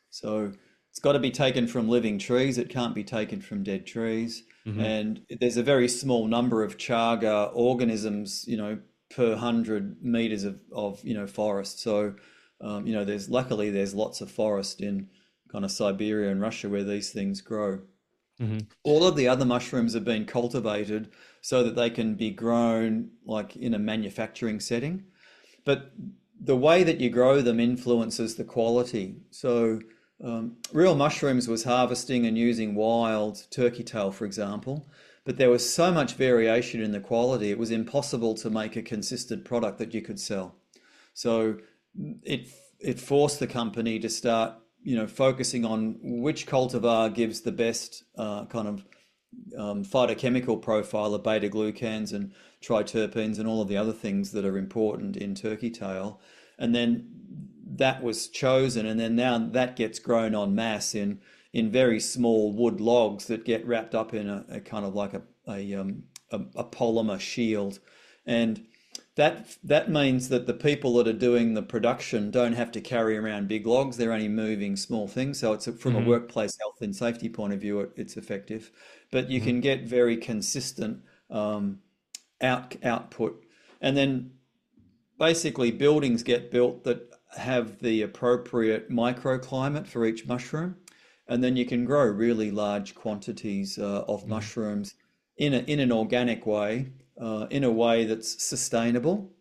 So it's got to be taken from living trees. It can't be taken from dead trees. Hmm. And there's a very small number of chaga organisms, you know, per hundred meters of, of you know, forest. So, um, you know, there's luckily there's lots of forest in kind of Siberia and Russia where these things grow. Hmm. All of the other mushrooms have been cultivated so that they can be grown like in a manufacturing setting. But the way that you grow them influences the quality. So, um, Real Mushrooms was harvesting and using wild turkey tail, for example, but there was so much variation in the quality, it was impossible to make a consistent product that you could sell. So it it forced the company to start, you know, focusing on which cultivar gives the best uh, kind of um, phytochemical profile of beta glucans and triterpenes and all of the other things that are important in turkey tail. And then that was chosen, and then now that gets grown en masse in in very small wood logs that get wrapped up in a, a kind of like a a, um, a a polymer shield, and that that means that the people that are doing the production don't have to carry around big logs. They're only moving small things. So it's a, from a Hmm. workplace health and safety point of view, it, it's effective. But you Hmm. can get very consistent um, out output, and then basically buildings get built that have the appropriate microclimate for each mushroom, and then you can grow really large quantities uh, of Hmm. mushrooms in a, in an organic way, uh, in a way that's sustainable,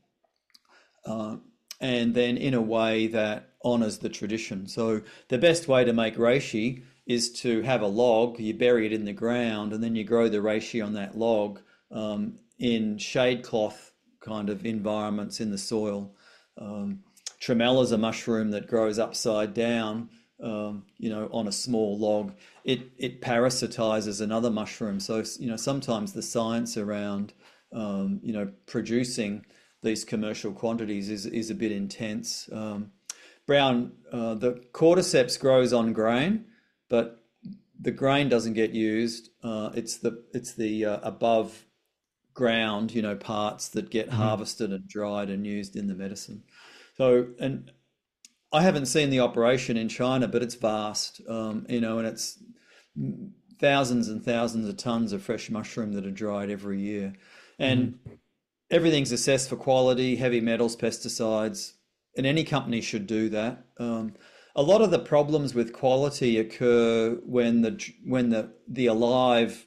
uh, and then in a way that honors the tradition. So the best way to make reishi is to have a log, you bury it in the ground, and then you grow the reishi on that log um, in shade cloth kind of environments in the soil. Um, Tremella is a mushroom that grows upside down, um, you know, on a small log. It it parasitizes another mushroom. So, you know, sometimes the science around, um, you know, producing these commercial quantities is is a bit intense. Um, brown, uh, the cordyceps grows on grain, but the grain doesn't get used. Uh, it's the it's the uh, above ground, you know, parts that get Hmm. harvested and dried and used in the medicine. So, and I haven't seen the operation in China, but it's vast, um, you know, and it's thousands and thousands of tons of fresh mushroom that are dried every year. Hmm. And everything's assessed for quality, heavy metals, pesticides, and any company should do that. Um, a lot of the problems with quality occur when the when the the alive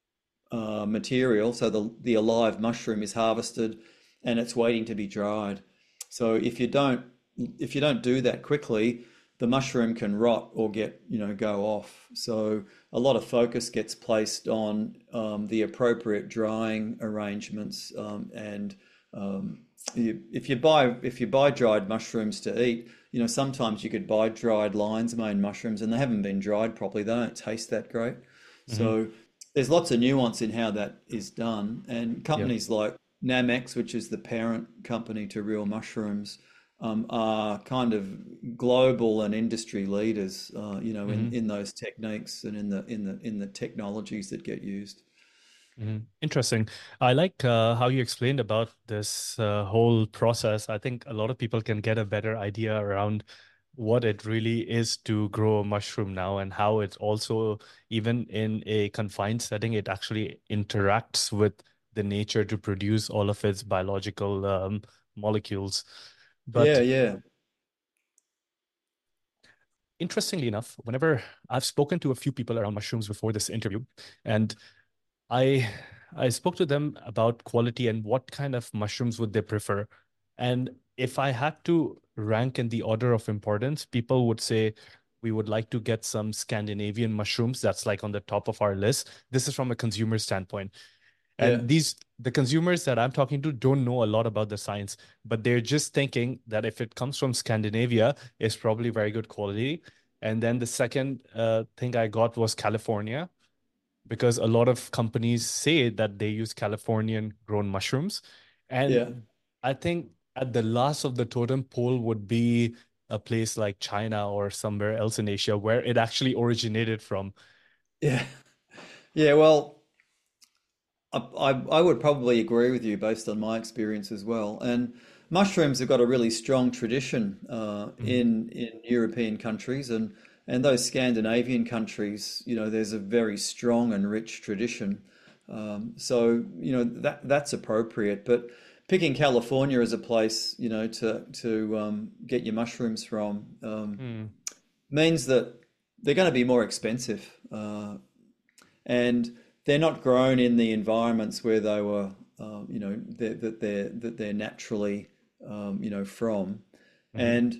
uh, material, so the the alive mushroom is harvested and it's waiting to be dried. So if you don't if you don't do that quickly, the mushroom can rot or get, you know, go off. So a lot of focus gets placed on um, the appropriate drying arrangements, um, and um, you, if you buy if you buy dried mushrooms to eat, you know, sometimes you could buy dried lion's mane mushrooms and they haven't been dried properly. They don't taste that great. Hmm. So there's lots of nuance in how that is done, and Yeah. companies like Namex, which is the parent company to Real Mushrooms, um, are kind of global and industry leaders, uh, you know, in, Hmm. in those techniques and in the in the in the technologies that get used. Hmm. Interesting. I like uh, how you explained about this uh, whole process. I think a lot of people can get a better idea around what it really is to grow a mushroom now, and how it's also, even in a confined setting, it actually interacts with the nature to produce all of its biological um, molecules. Yeah, But yeah, interestingly enough, whenever I've spoken to a few people around mushrooms before this interview, and I I spoke to them about quality and what kind of mushrooms would they prefer. And if I had to rank in the order of importance, people would say we would like to get some Scandinavian mushrooms. That's like on the top of our list. This is from a consumer standpoint. yeah, And these the consumers that I'm talking to don't know a lot about the science, but they're just thinking that if it comes from Scandinavia, it's probably very good quality. And then the second uh, thing I got was California, because a lot of companies say that they use Californian grown mushrooms. yeah. And I think at the last of the totem pole would be a place like China or somewhere else in Asia where it actually originated from. Yeah. Yeah, well, I, I I would probably agree with you based on my experience as well. And mushrooms have got a really strong tradition uh, Mhm. in in European countries, and And those Scandinavian countries, you know, there's a very strong and rich tradition. Um, so, you know, that that's appropriate. But picking California as a place, you know, to to um, get your mushrooms from um, Mm. means that they're going to be more expensive, uh, and they're not grown in the environments where they were, uh, you know, they're, that they're that they're naturally, um, you know, from, Mm-hmm. and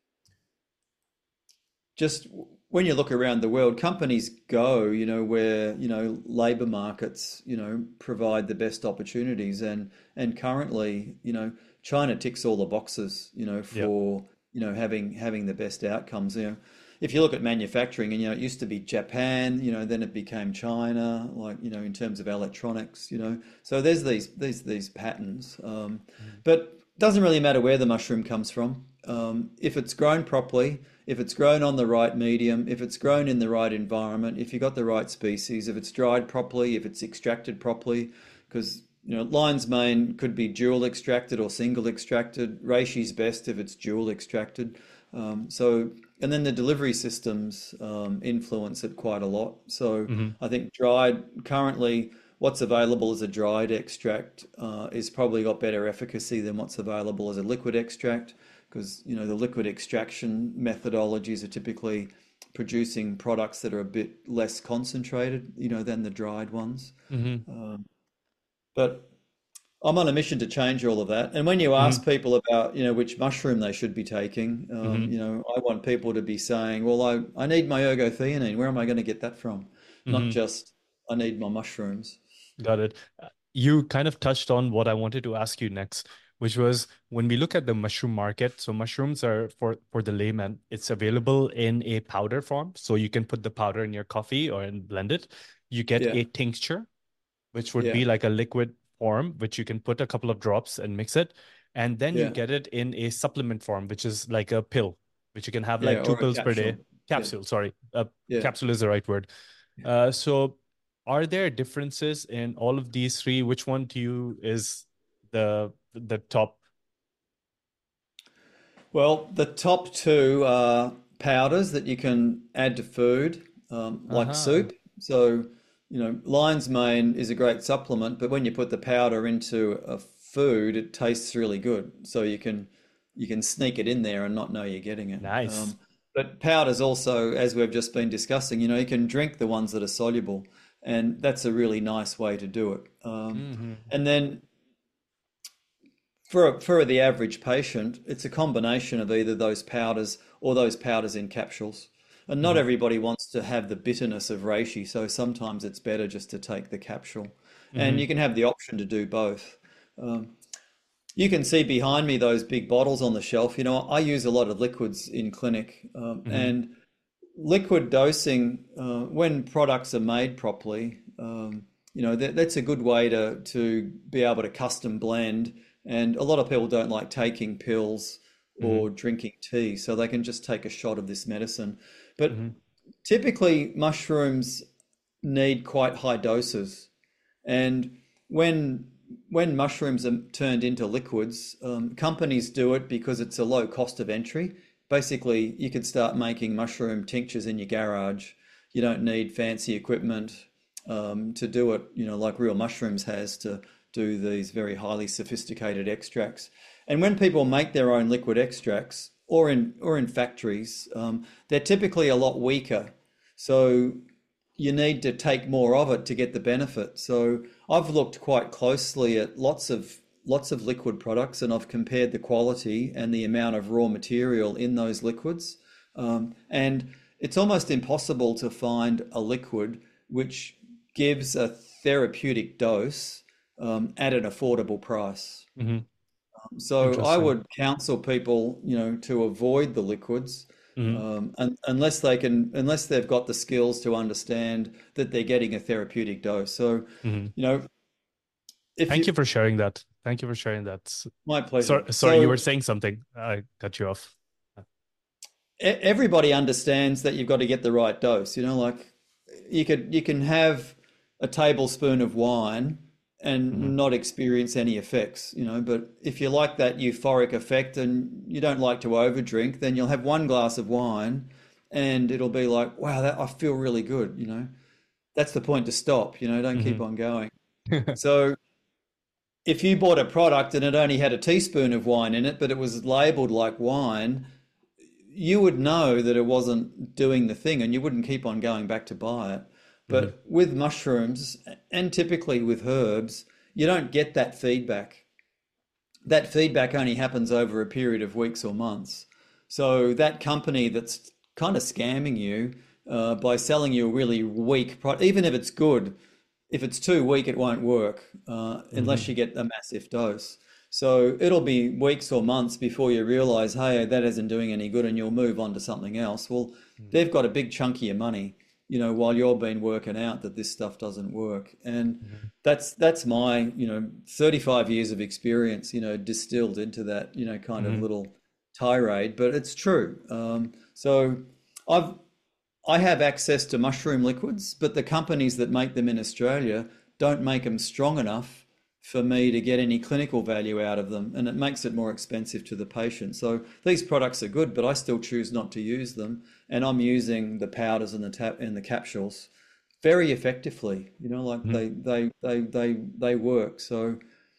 just when you look around the world, companies go, you know, where, you know, labor markets, you know, provide the best opportunities. And and currently, you know, China ticks all the boxes, you know, Yeah. for, you know, having having the best outcomes. You know, if you look at manufacturing, and, you know, it used to be Japan, you know, then it became China, like, you know, in terms of electronics, you know. So there's these these these patterns. Um, Mm-hmm. but doesn't really matter where the mushroom comes from. Um, if it's grown properly, if it's grown on the right medium, if it's grown in the right environment, if you've got the right species, if it's dried properly, if it's extracted properly, because, you know, lion's mane could be dual extracted or single extracted. Reishi's best if it's dual extracted. Um, so, and then the delivery systems um, influence it quite a lot. So Mm-hmm. I think dried currently, what's available as a dried extract uh, is probably got better efficacy than what's available as a liquid extract, because, you know, the liquid extraction methodologies are typically producing products that are a bit less concentrated, you know, than the dried ones. Mm-hmm. Um, but I'm on a mission to change all of that. And when you Mm-hmm. ask people about, you know, which mushroom they should be taking, um, Mm-hmm. you know, I want people to be saying, well, I, I need my ergothioneine. Where am I going to get that from? Not Mm-hmm. just, I need my mushrooms. Got it. Uh, You kind of touched on what I wanted to ask you next, which was when we look at the mushroom market. So mushrooms are for for the layman, it's available in a powder form. So you can put the powder in your coffee or and blend it. You get Yeah, a tincture, which would yeah, be like a liquid form, which you can put a couple of drops and mix it. And then you yeah, get it in a supplement form, which is like a pill, which you can have yeah, like two or a pills per day. capsule. Yeah, Capsule, sorry. Uh, yeah. capsule is the right word. Yeah. Uh, so are there differences in all of these three? Which one to you is the the top? Well, the top two are powders that you can add to food, um, like Uh-huh. soup. So, you know, lion's mane is a great supplement, but when you put the powder into a food, it tastes really good. So you can you can sneak it in there and not know you're getting it. Nice. Um, but powders also, as we've just been discussing, you know, you can drink the ones that are soluble, and that's a really nice way to do it. Um, Hmm. and then for for the average patient, it's a combination of either those powders or those powders in capsules. And not Hmm. everybody wants to have the bitterness of reishi, so sometimes it's better just to take the capsule. And Hmm. you can have the option to do both. Um, you can see behind me those big bottles on the shelf. You know, I use a lot of liquids in clinic, um, Hmm. and liquid dosing, uh, when products are made properly, um, you know, that, that's a good way to to be able to custom blend. And a lot of people don't like taking pills Hmm. or drinking tea, so they can just take a shot of this medicine. But Hmm. typically, mushrooms need quite high doses. And when when mushrooms are turned into liquids, um, companies do it because it's a low cost of entry. Basically, you could start making mushroom tinctures in your garage. You don't need fancy equipment um, to do it, you know, like Real Mushrooms has to do these very highly sophisticated extracts. And when people make their own liquid extracts, or in or in factories, um, they're typically a lot weaker. So you need to take more of it to get the benefit. So I've looked quite closely at lots of lots of liquid products, and I've compared the quality and the amount of raw material in those liquids. Um, and it's almost impossible to find a liquid which gives a therapeutic dose um, at an affordable price. Hmm. So I Interesting. would counsel people, you know, to avoid the liquids, Hmm. um, un unless they can, unless they've got the skills to understand that they're getting a therapeutic dose. So, Hmm. you know, if Thank you you, for sharing that. Thank you for sharing that. S- my pleasure. Sorry, sorry, you were So saying something. I cut you off. e- everybody understands that you've got to get the right dose. You know, like you could you can have a tablespoon of wine Hmm. and not experience any effects, you know, but if you like that euphoric effect and you don't like to overdrink, then you'll have one glass of wine and it'll be like, wow, that I feel really good, you know. That's the point to stop, you know, don't keep Hmm. on going. So if you bought a product and it only had a teaspoon of wine in it, but it was labeled like wine, you would know that it wasn't doing the thing and you wouldn't keep on going back to buy it. Hmm. But with mushrooms and typically with herbs, you don't get that feedback. That feedback only happens over a period of weeks or months. So that company that's kind of scamming you uh, by selling you a really weak product, even if it's good, if it's too weak, it won't work uh, unless Hmm. you get a massive dose. So it'll be weeks or months before you realize, hey, that isn't doing any good, and you'll move on to something else. Well, they've got a big chunk of your money, you know, while you've been working out that this stuff doesn't work. And Hmm. that's that's my, you know, thirty-five years of experience, you know, distilled into that, you know, kind of Hmm. little tirade, but it's true. Um, so I've I have access to mushroom liquids, but the companies that make them in Australia don't make them strong enough for me to get any clinical value out of them, and it makes it more expensive to the patient. So these products are good, but I still choose not to use them, and I'm using the powders and the tap and the capsules very effectively. You know, like Hmm. they they they they they work. So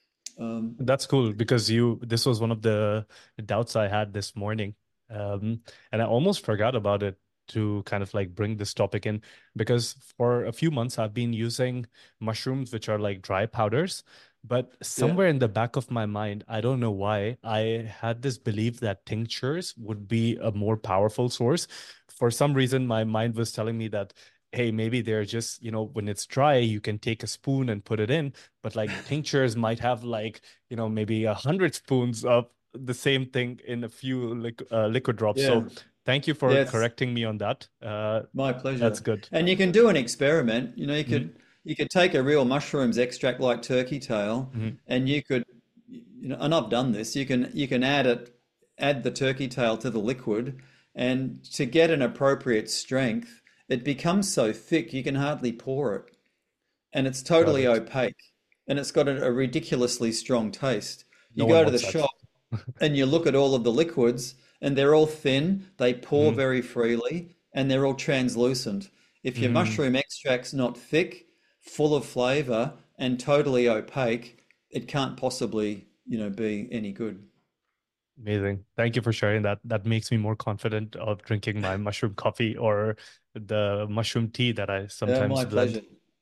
um, That's cool because you, this was one of the doubts I had this morning. Um, and I almost forgot about it to kind of like bring this topic in because for a few months I've been using mushrooms, which are like dry powders. But yeah, somewhere in the back of my mind, I don't know why, I had this belief that tinctures would be a more powerful source. For some reason, my mind was telling me that, hey, maybe they're just, you know, when it's dry, you can take a spoon and put it in. But like tinctures might have like, you know, maybe a hundred spoons of the same thing in a few liqu uh, liquid drops. yeah, So thank you for yeah. It's correcting me on that. Uh, my that's pleasure. good. And you can do an experiment. You know, you Hmm. could you could take a real mushrooms extract like turkey tail, Hmm. and you could, you know, and I've done this. You can you can add it, add the turkey tail to the liquid, and to get an appropriate strength, it becomes so thick you can hardly pour it, and it's Got totally it. opaque, and it's got a, a ridiculously strong taste. You No one go to the wants that. shop and you look at all of the liquids and they're all thin, they pour Hmm. very freely, and they're all translucent. If your Hmm. mushroom extract's not thick, full of flavor, and totally opaque, it can't possibly, you know, be any good. Amazing. Thank you for sharing that. That makes me more confident of drinking my mushroom coffee or the mushroom tea that I Yeah, sometimes my blend. pleasure.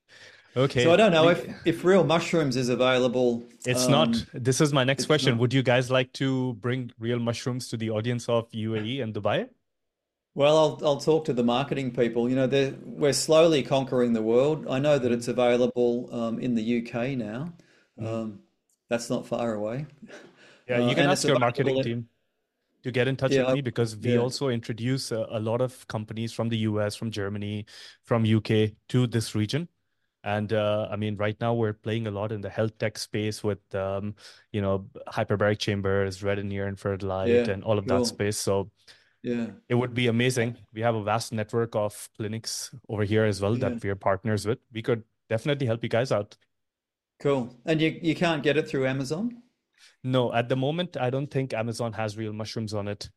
So I Okay. don't know We, if if real mushrooms is available. it's not. Um, This is my next it's question. not. Would you guys like to bring real mushrooms to the audience of U A E and Dubai? Well, I'll I'll talk to the marketing people. You know, they're, we're slowly conquering the world. I know that Mhm. it's available um, in the U K now. Mhm. Um, that's not far away. Yeah, Uh, you can and it's ask your available marketing in, team to get in touch yeah, with I me will, because we yeah, also introduce a, a lot of companies from the U S, from Germany, from U K to this region. And uh, I mean, right now we're playing a lot in the health tech space with, um, you know, hyperbaric chambers, red and near infrared light, yeah, and all of that cool, space. So yeah, it would be amazing. We have a vast network of clinics over here as well yeah, that we're partners with. We could definitely help you guys out. cool. And you you can't get it through Amazon, No, at the moment, I don't think Amazon has real mushrooms on it.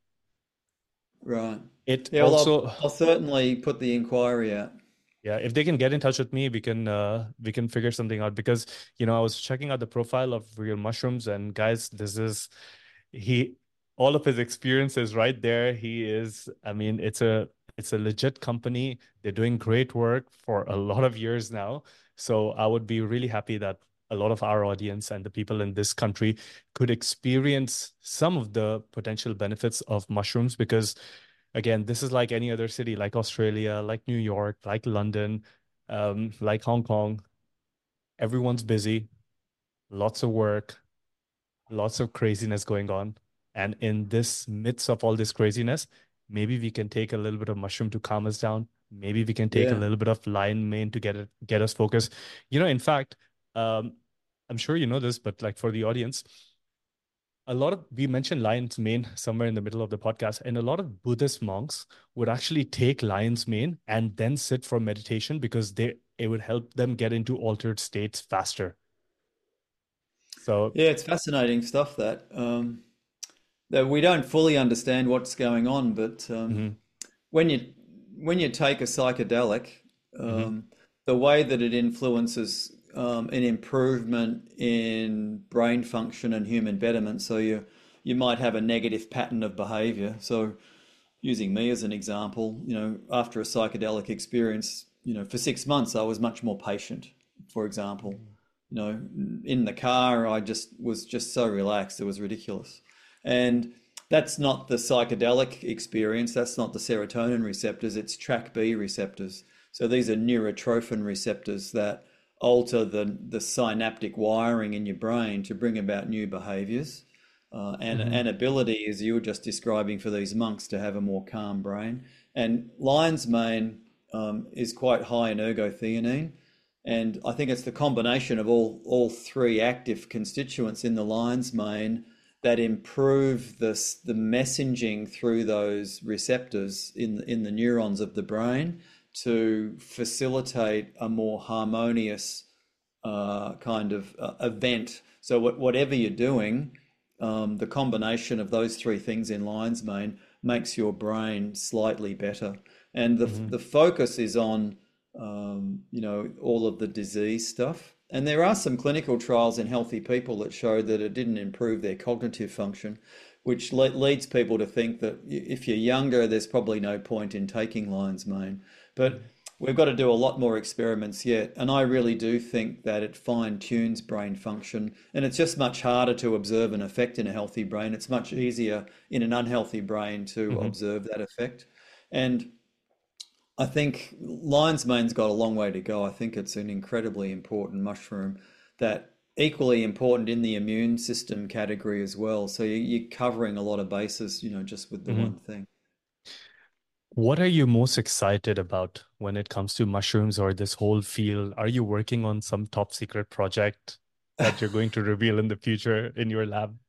right? It Yeah, well, I'll also, I'll certainly put the inquiry out. yeah, if they can get in touch with me, we can uh we can figure something out because you know I was checking out the profile of real mushrooms and guys, this is he all of his experiences right there. He is, I mean, it's a it's a legit company. They're doing great work for a lot of years now. So I would be really happy that a lot of our audience and the people in this country could experience some of the potential benefits of mushrooms because again, this is like any other city, like Australia, like New York, like London, um, like Hong Kong. Everyone's busy, lots of work, lots of craziness going on. And in this midst of all this craziness, maybe we can take a little bit of mushroom to calm us down. Maybe we can take a Yeah, little bit of lion mane to get it, get us focused. You know, in fact, um, I'm sure you know this, but like for the audience, a lot of we mentioned lion's mane somewhere in the middle of the podcast, and a lot of Buddhist monks would actually take lion's mane and then sit for meditation because they it would help them get into altered states faster. So, yeah, it's fascinating stuff that um, that we don't fully understand what's going on, but um, mhm. when you when you take a psychedelic, Hmm. um, the way that it influences um, an improvement in brain function and human betterment. So you you might have a negative pattern of behavior. So using me as an example, you know, after a psychedelic experience, you know, for six months I was much more patient, for example. You know, in the car I just was just so relaxed, it was ridiculous. And that's not the psychedelic experience, that's not the serotonin receptors, it's TrkB receptors. So these are neurotrophin receptors that alter the, the synaptic wiring in your brain to bring about new behaviors uh, and Hmm. an ability, as you were just describing, for these monks to have a more calm brain. And lion's mane um, is quite high in ergothioneine, and I think it's the combination of all all three active constituents in the lion's mane that improve the the messaging through those receptors in in the neurons of the brain to facilitate a more harmonious uh, kind of uh, event. So what, whatever you're doing, um, the combination of those three things in lion's mane makes your brain slightly better. And the Hmm. the focus is on um, you know all of the disease stuff. And there are some clinical trials in healthy people that show that it didn't improve their cognitive function, which le leads people to think that if you're younger, there's probably no point in taking lion's mane. But we've got to do a lot more experiments yet, and I really do think that it fine tunes brain function, and it's just much harder to observe an effect in a healthy brain. It's much easier in an unhealthy brain to Hmm. observe that effect. And I think lion's mane's got a long way to go. I think it's an incredibly important mushroom that equally important in the immune system category as well. So you- you're covering a lot of bases, you know, just with the Hmm. one thing. What are you most excited about when it comes to mushrooms or this whole field? Are you working on some top secret project that you're going to reveal in the future in your lab?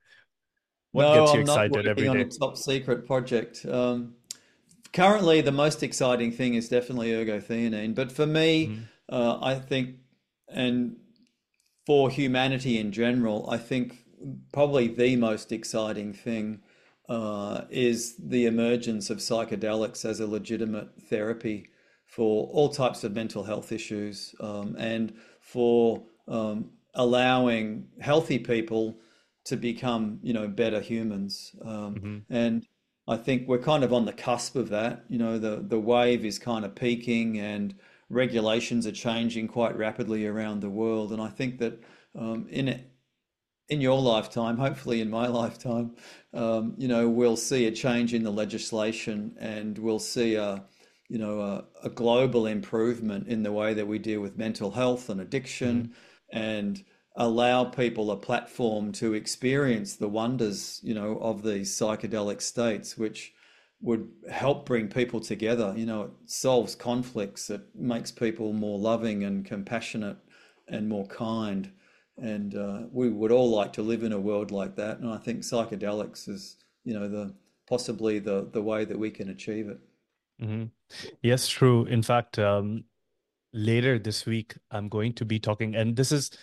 What No, gets you I'm not excited working every on a day? top secret project. Um, currently, the most exciting thing is definitely ergothioneine. But for me, Hmm. uh, I think, and for humanity in general, I think probably the most exciting thing uh, is the emergence of psychedelics as a legitimate therapy for all types of mental health issues um, and for um, allowing healthy people to become, you know, better humans. Um, Hmm. and I think we're kind of on the cusp of that. You know, the the wave is kind of peaking and regulations are changing quite rapidly around the world. And I think that um, in in your lifetime, hopefully in my lifetime, um, you know, we'll see a change in the legislation and we'll see a, you know, a, a global improvement in the way that we deal with mental health and Hmm. addiction and allow people a platform to experience the wonders, you know, of these psychedelic states, which would help bring people together. You know, it solves conflicts, it makes people more loving and compassionate and more kind. And uh, we would all like to live in a world like that. And I think psychedelics is, you know, the possibly the the way that we can achieve it. Hmm. Yes, true. In fact, um, later this week, I'm going to be talking, and this is,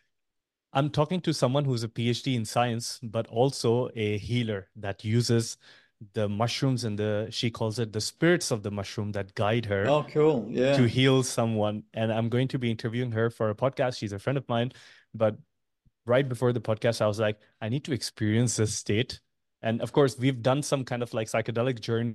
I'm talking to someone who's a PhD in science, but also a healer that uses the mushrooms and the, she calls it the spirits of the mushroom that guide her Oh, cool. to Yeah. heal someone. And I'm going to be interviewing her for a podcast. She's a friend of mine. But right before the podcast, I was like, I need to experience this state. And of course, we've done some kind of like psychedelic journeys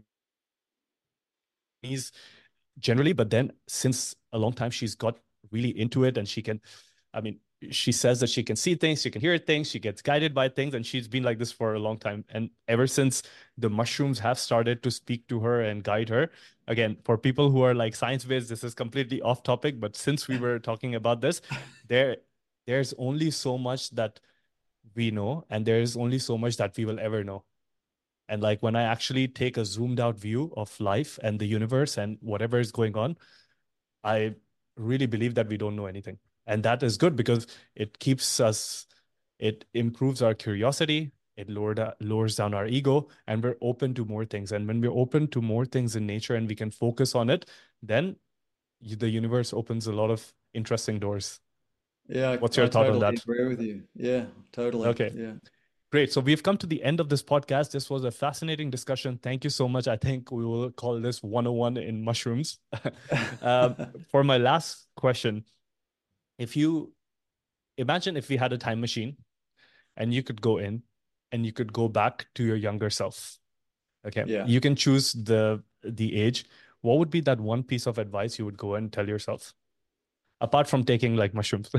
generally, but then since a long time, she's got really into it and she can, I mean, she says that she can see things, she can hear things, she gets guided by things, and she's been like this for a long time. And ever since the mushrooms have started to speak to her and guide her, again, for people who are like science-based, this is completely off topic, but since we were talking about this, there there's only so much that we know, and there's only so much that we will ever know. And like when I actually take a zoomed out view of life and the universe and whatever is going on, I really believe that we don't know anything. And that is good because it keeps us, it improves our curiosity, it lowered, lowers down our ego, and we're open to more things. And when we're open to more things in nature and we can focus on it, then the universe opens a lot of interesting doors. Yeah, What's I, your I thought on totally that? agree with you. Yeah, totally. Okay. Yeah. Great. So we've come to the end of this podcast. This was a fascinating discussion. Thank you so much. I think we will call this one oh one in mushrooms. um, for my last question, if you imagine if we had a time machine and you could go in and you could go back to your younger self. Okay. Yeah. You can choose the the age. What would be that one piece of advice you would go and tell yourself? Apart from taking like mushrooms.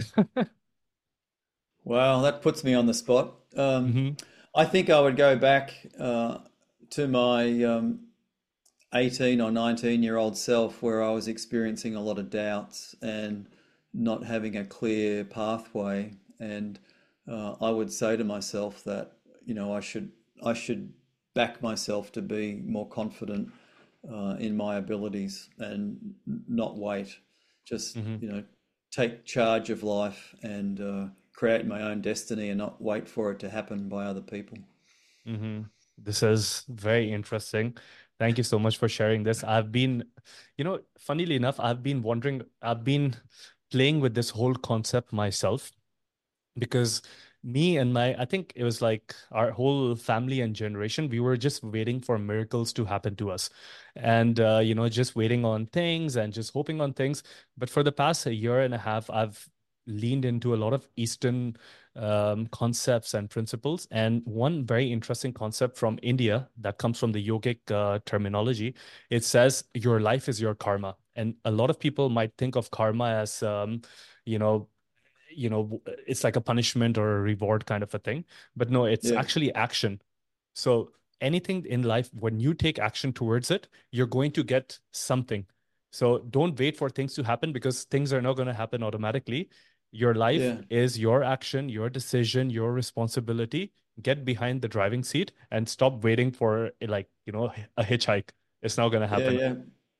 Wow, that puts me on the spot. Um, hmm I think I would go back uh, to my um, eighteen or nineteen year old self where I was experiencing a lot of doubts and not having a clear pathway. And uh, I would say to myself that, you know, I should I should back myself to be more confident uh, in my abilities and n- not wait. Just, hmm you know, take charge of life and uh, create my own destiny and not wait for it to happen by other people. hmm This is very interesting. Thank you so much for sharing this. I've been, you know, funnily enough, I've been wondering, I've been playing with this whole concept myself because me and my, I think it was like our whole family and generation, we were just waiting for miracles to happen to us. And, uh, you know, just waiting on things and just hoping on things. But for the past a year and a half, I've leaned into a lot of Eastern um, concepts and principles. And one very interesting concept from India that comes from the yogic uh, terminology, it says your life is your karma. And a lot of people might think of karma as, um, you know, you know, it's like a punishment or a reward kind of a thing. But no, it's Yeah, actually action. So anything in life, when you take action towards it, you're going to get something. So don't wait for things to happen because things are not going to happen automatically. Your life yeah, is your action, your decision, your responsibility. Get behind the driving seat and stop waiting for like, you know, a hitchhike. It's not going to yeah, happen. yeah.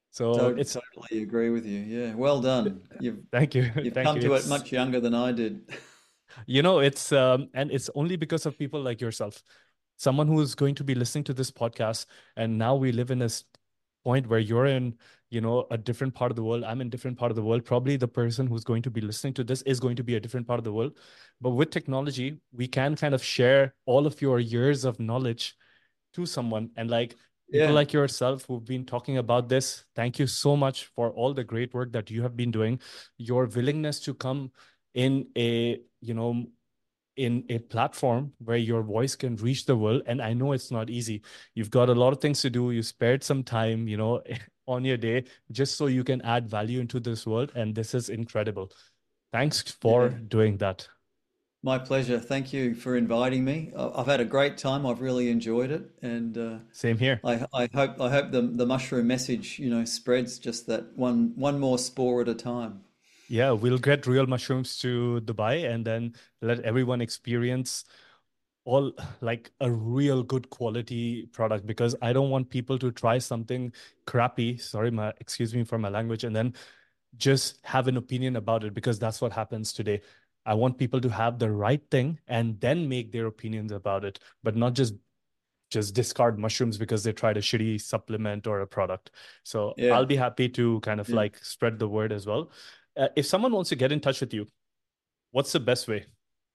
So To- it's, totally agree with you. Yeah, well done. You've thank you. you've Thank come you. to it It's, much younger than I did. you know, it's, um, and it's only because of people like yourself, someone who is going to be listening to this podcast. And now we live in this point where you're in, you know, a different part of the world. I'm in different part of the world. Probably the person who's going to be listening to this is going to be a different part of the world. But with technology, we can kind of share all of your years of knowledge to someone. And like people Yeah, like yourself who've been talking about this, thank you so much for all the great work that you have been doing. Your willingness to come in a, you know, in a platform where your voice can reach the world. And I know it's not easy. You've got a lot of things to do. You spared some time, you know, on your day just so you can add value into this world. And this is incredible. Thanks for yeah. doing that. My pleasure. Thank you for inviting me. I- I've had a great time. I've really enjoyed it, and uh, Same here. I I hope I hope the the mushroom message, you know, spreads just that one one more spore at a time. Yeah, we'll get real mushrooms to Dubai and then let everyone experience all like a real good quality product because I don't want people to try something crappy. Sorry, my excuse me for my language, and then just have an opinion about it because that's what happens today. I want people to have the right thing and then make their opinions about it, but not just just discard mushrooms because they tried a shitty supplement or a product. So Yeah, I'll be happy to kind of yeah. like spread the word as well. Uh, if someone wants to get in touch with you, what's the best way?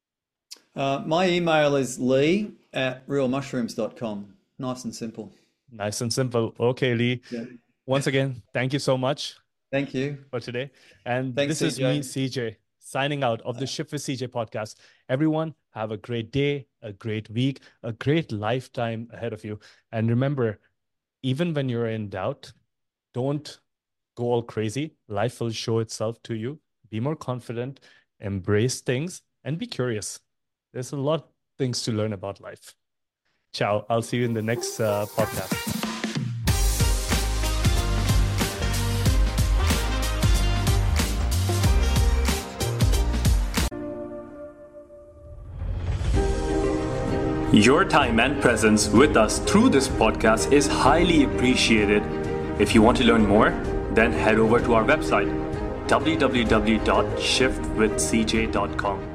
Uh, my email is lee at real mushrooms dot com. Nice and simple. Nice and simple. Okay, Lee. Yeah. Once again, thank you so much Thank you. for today. And Thanks, this is me, C J. C J, signing out of the Shift with C J podcast. Everyone, have a great day, a great week, a great lifetime ahead of you. And remember, even when you're in doubt, don't go all crazy. Life will show itself to you. Be more confident, embrace things, and be curious. There's a lot of things to learn about life. Ciao. I'll see you in the next uh, podcast. Your time and presence with us through this podcast is highly appreciated. If you want to learn more, then head over to our website, w w w dot shift with c j dot com.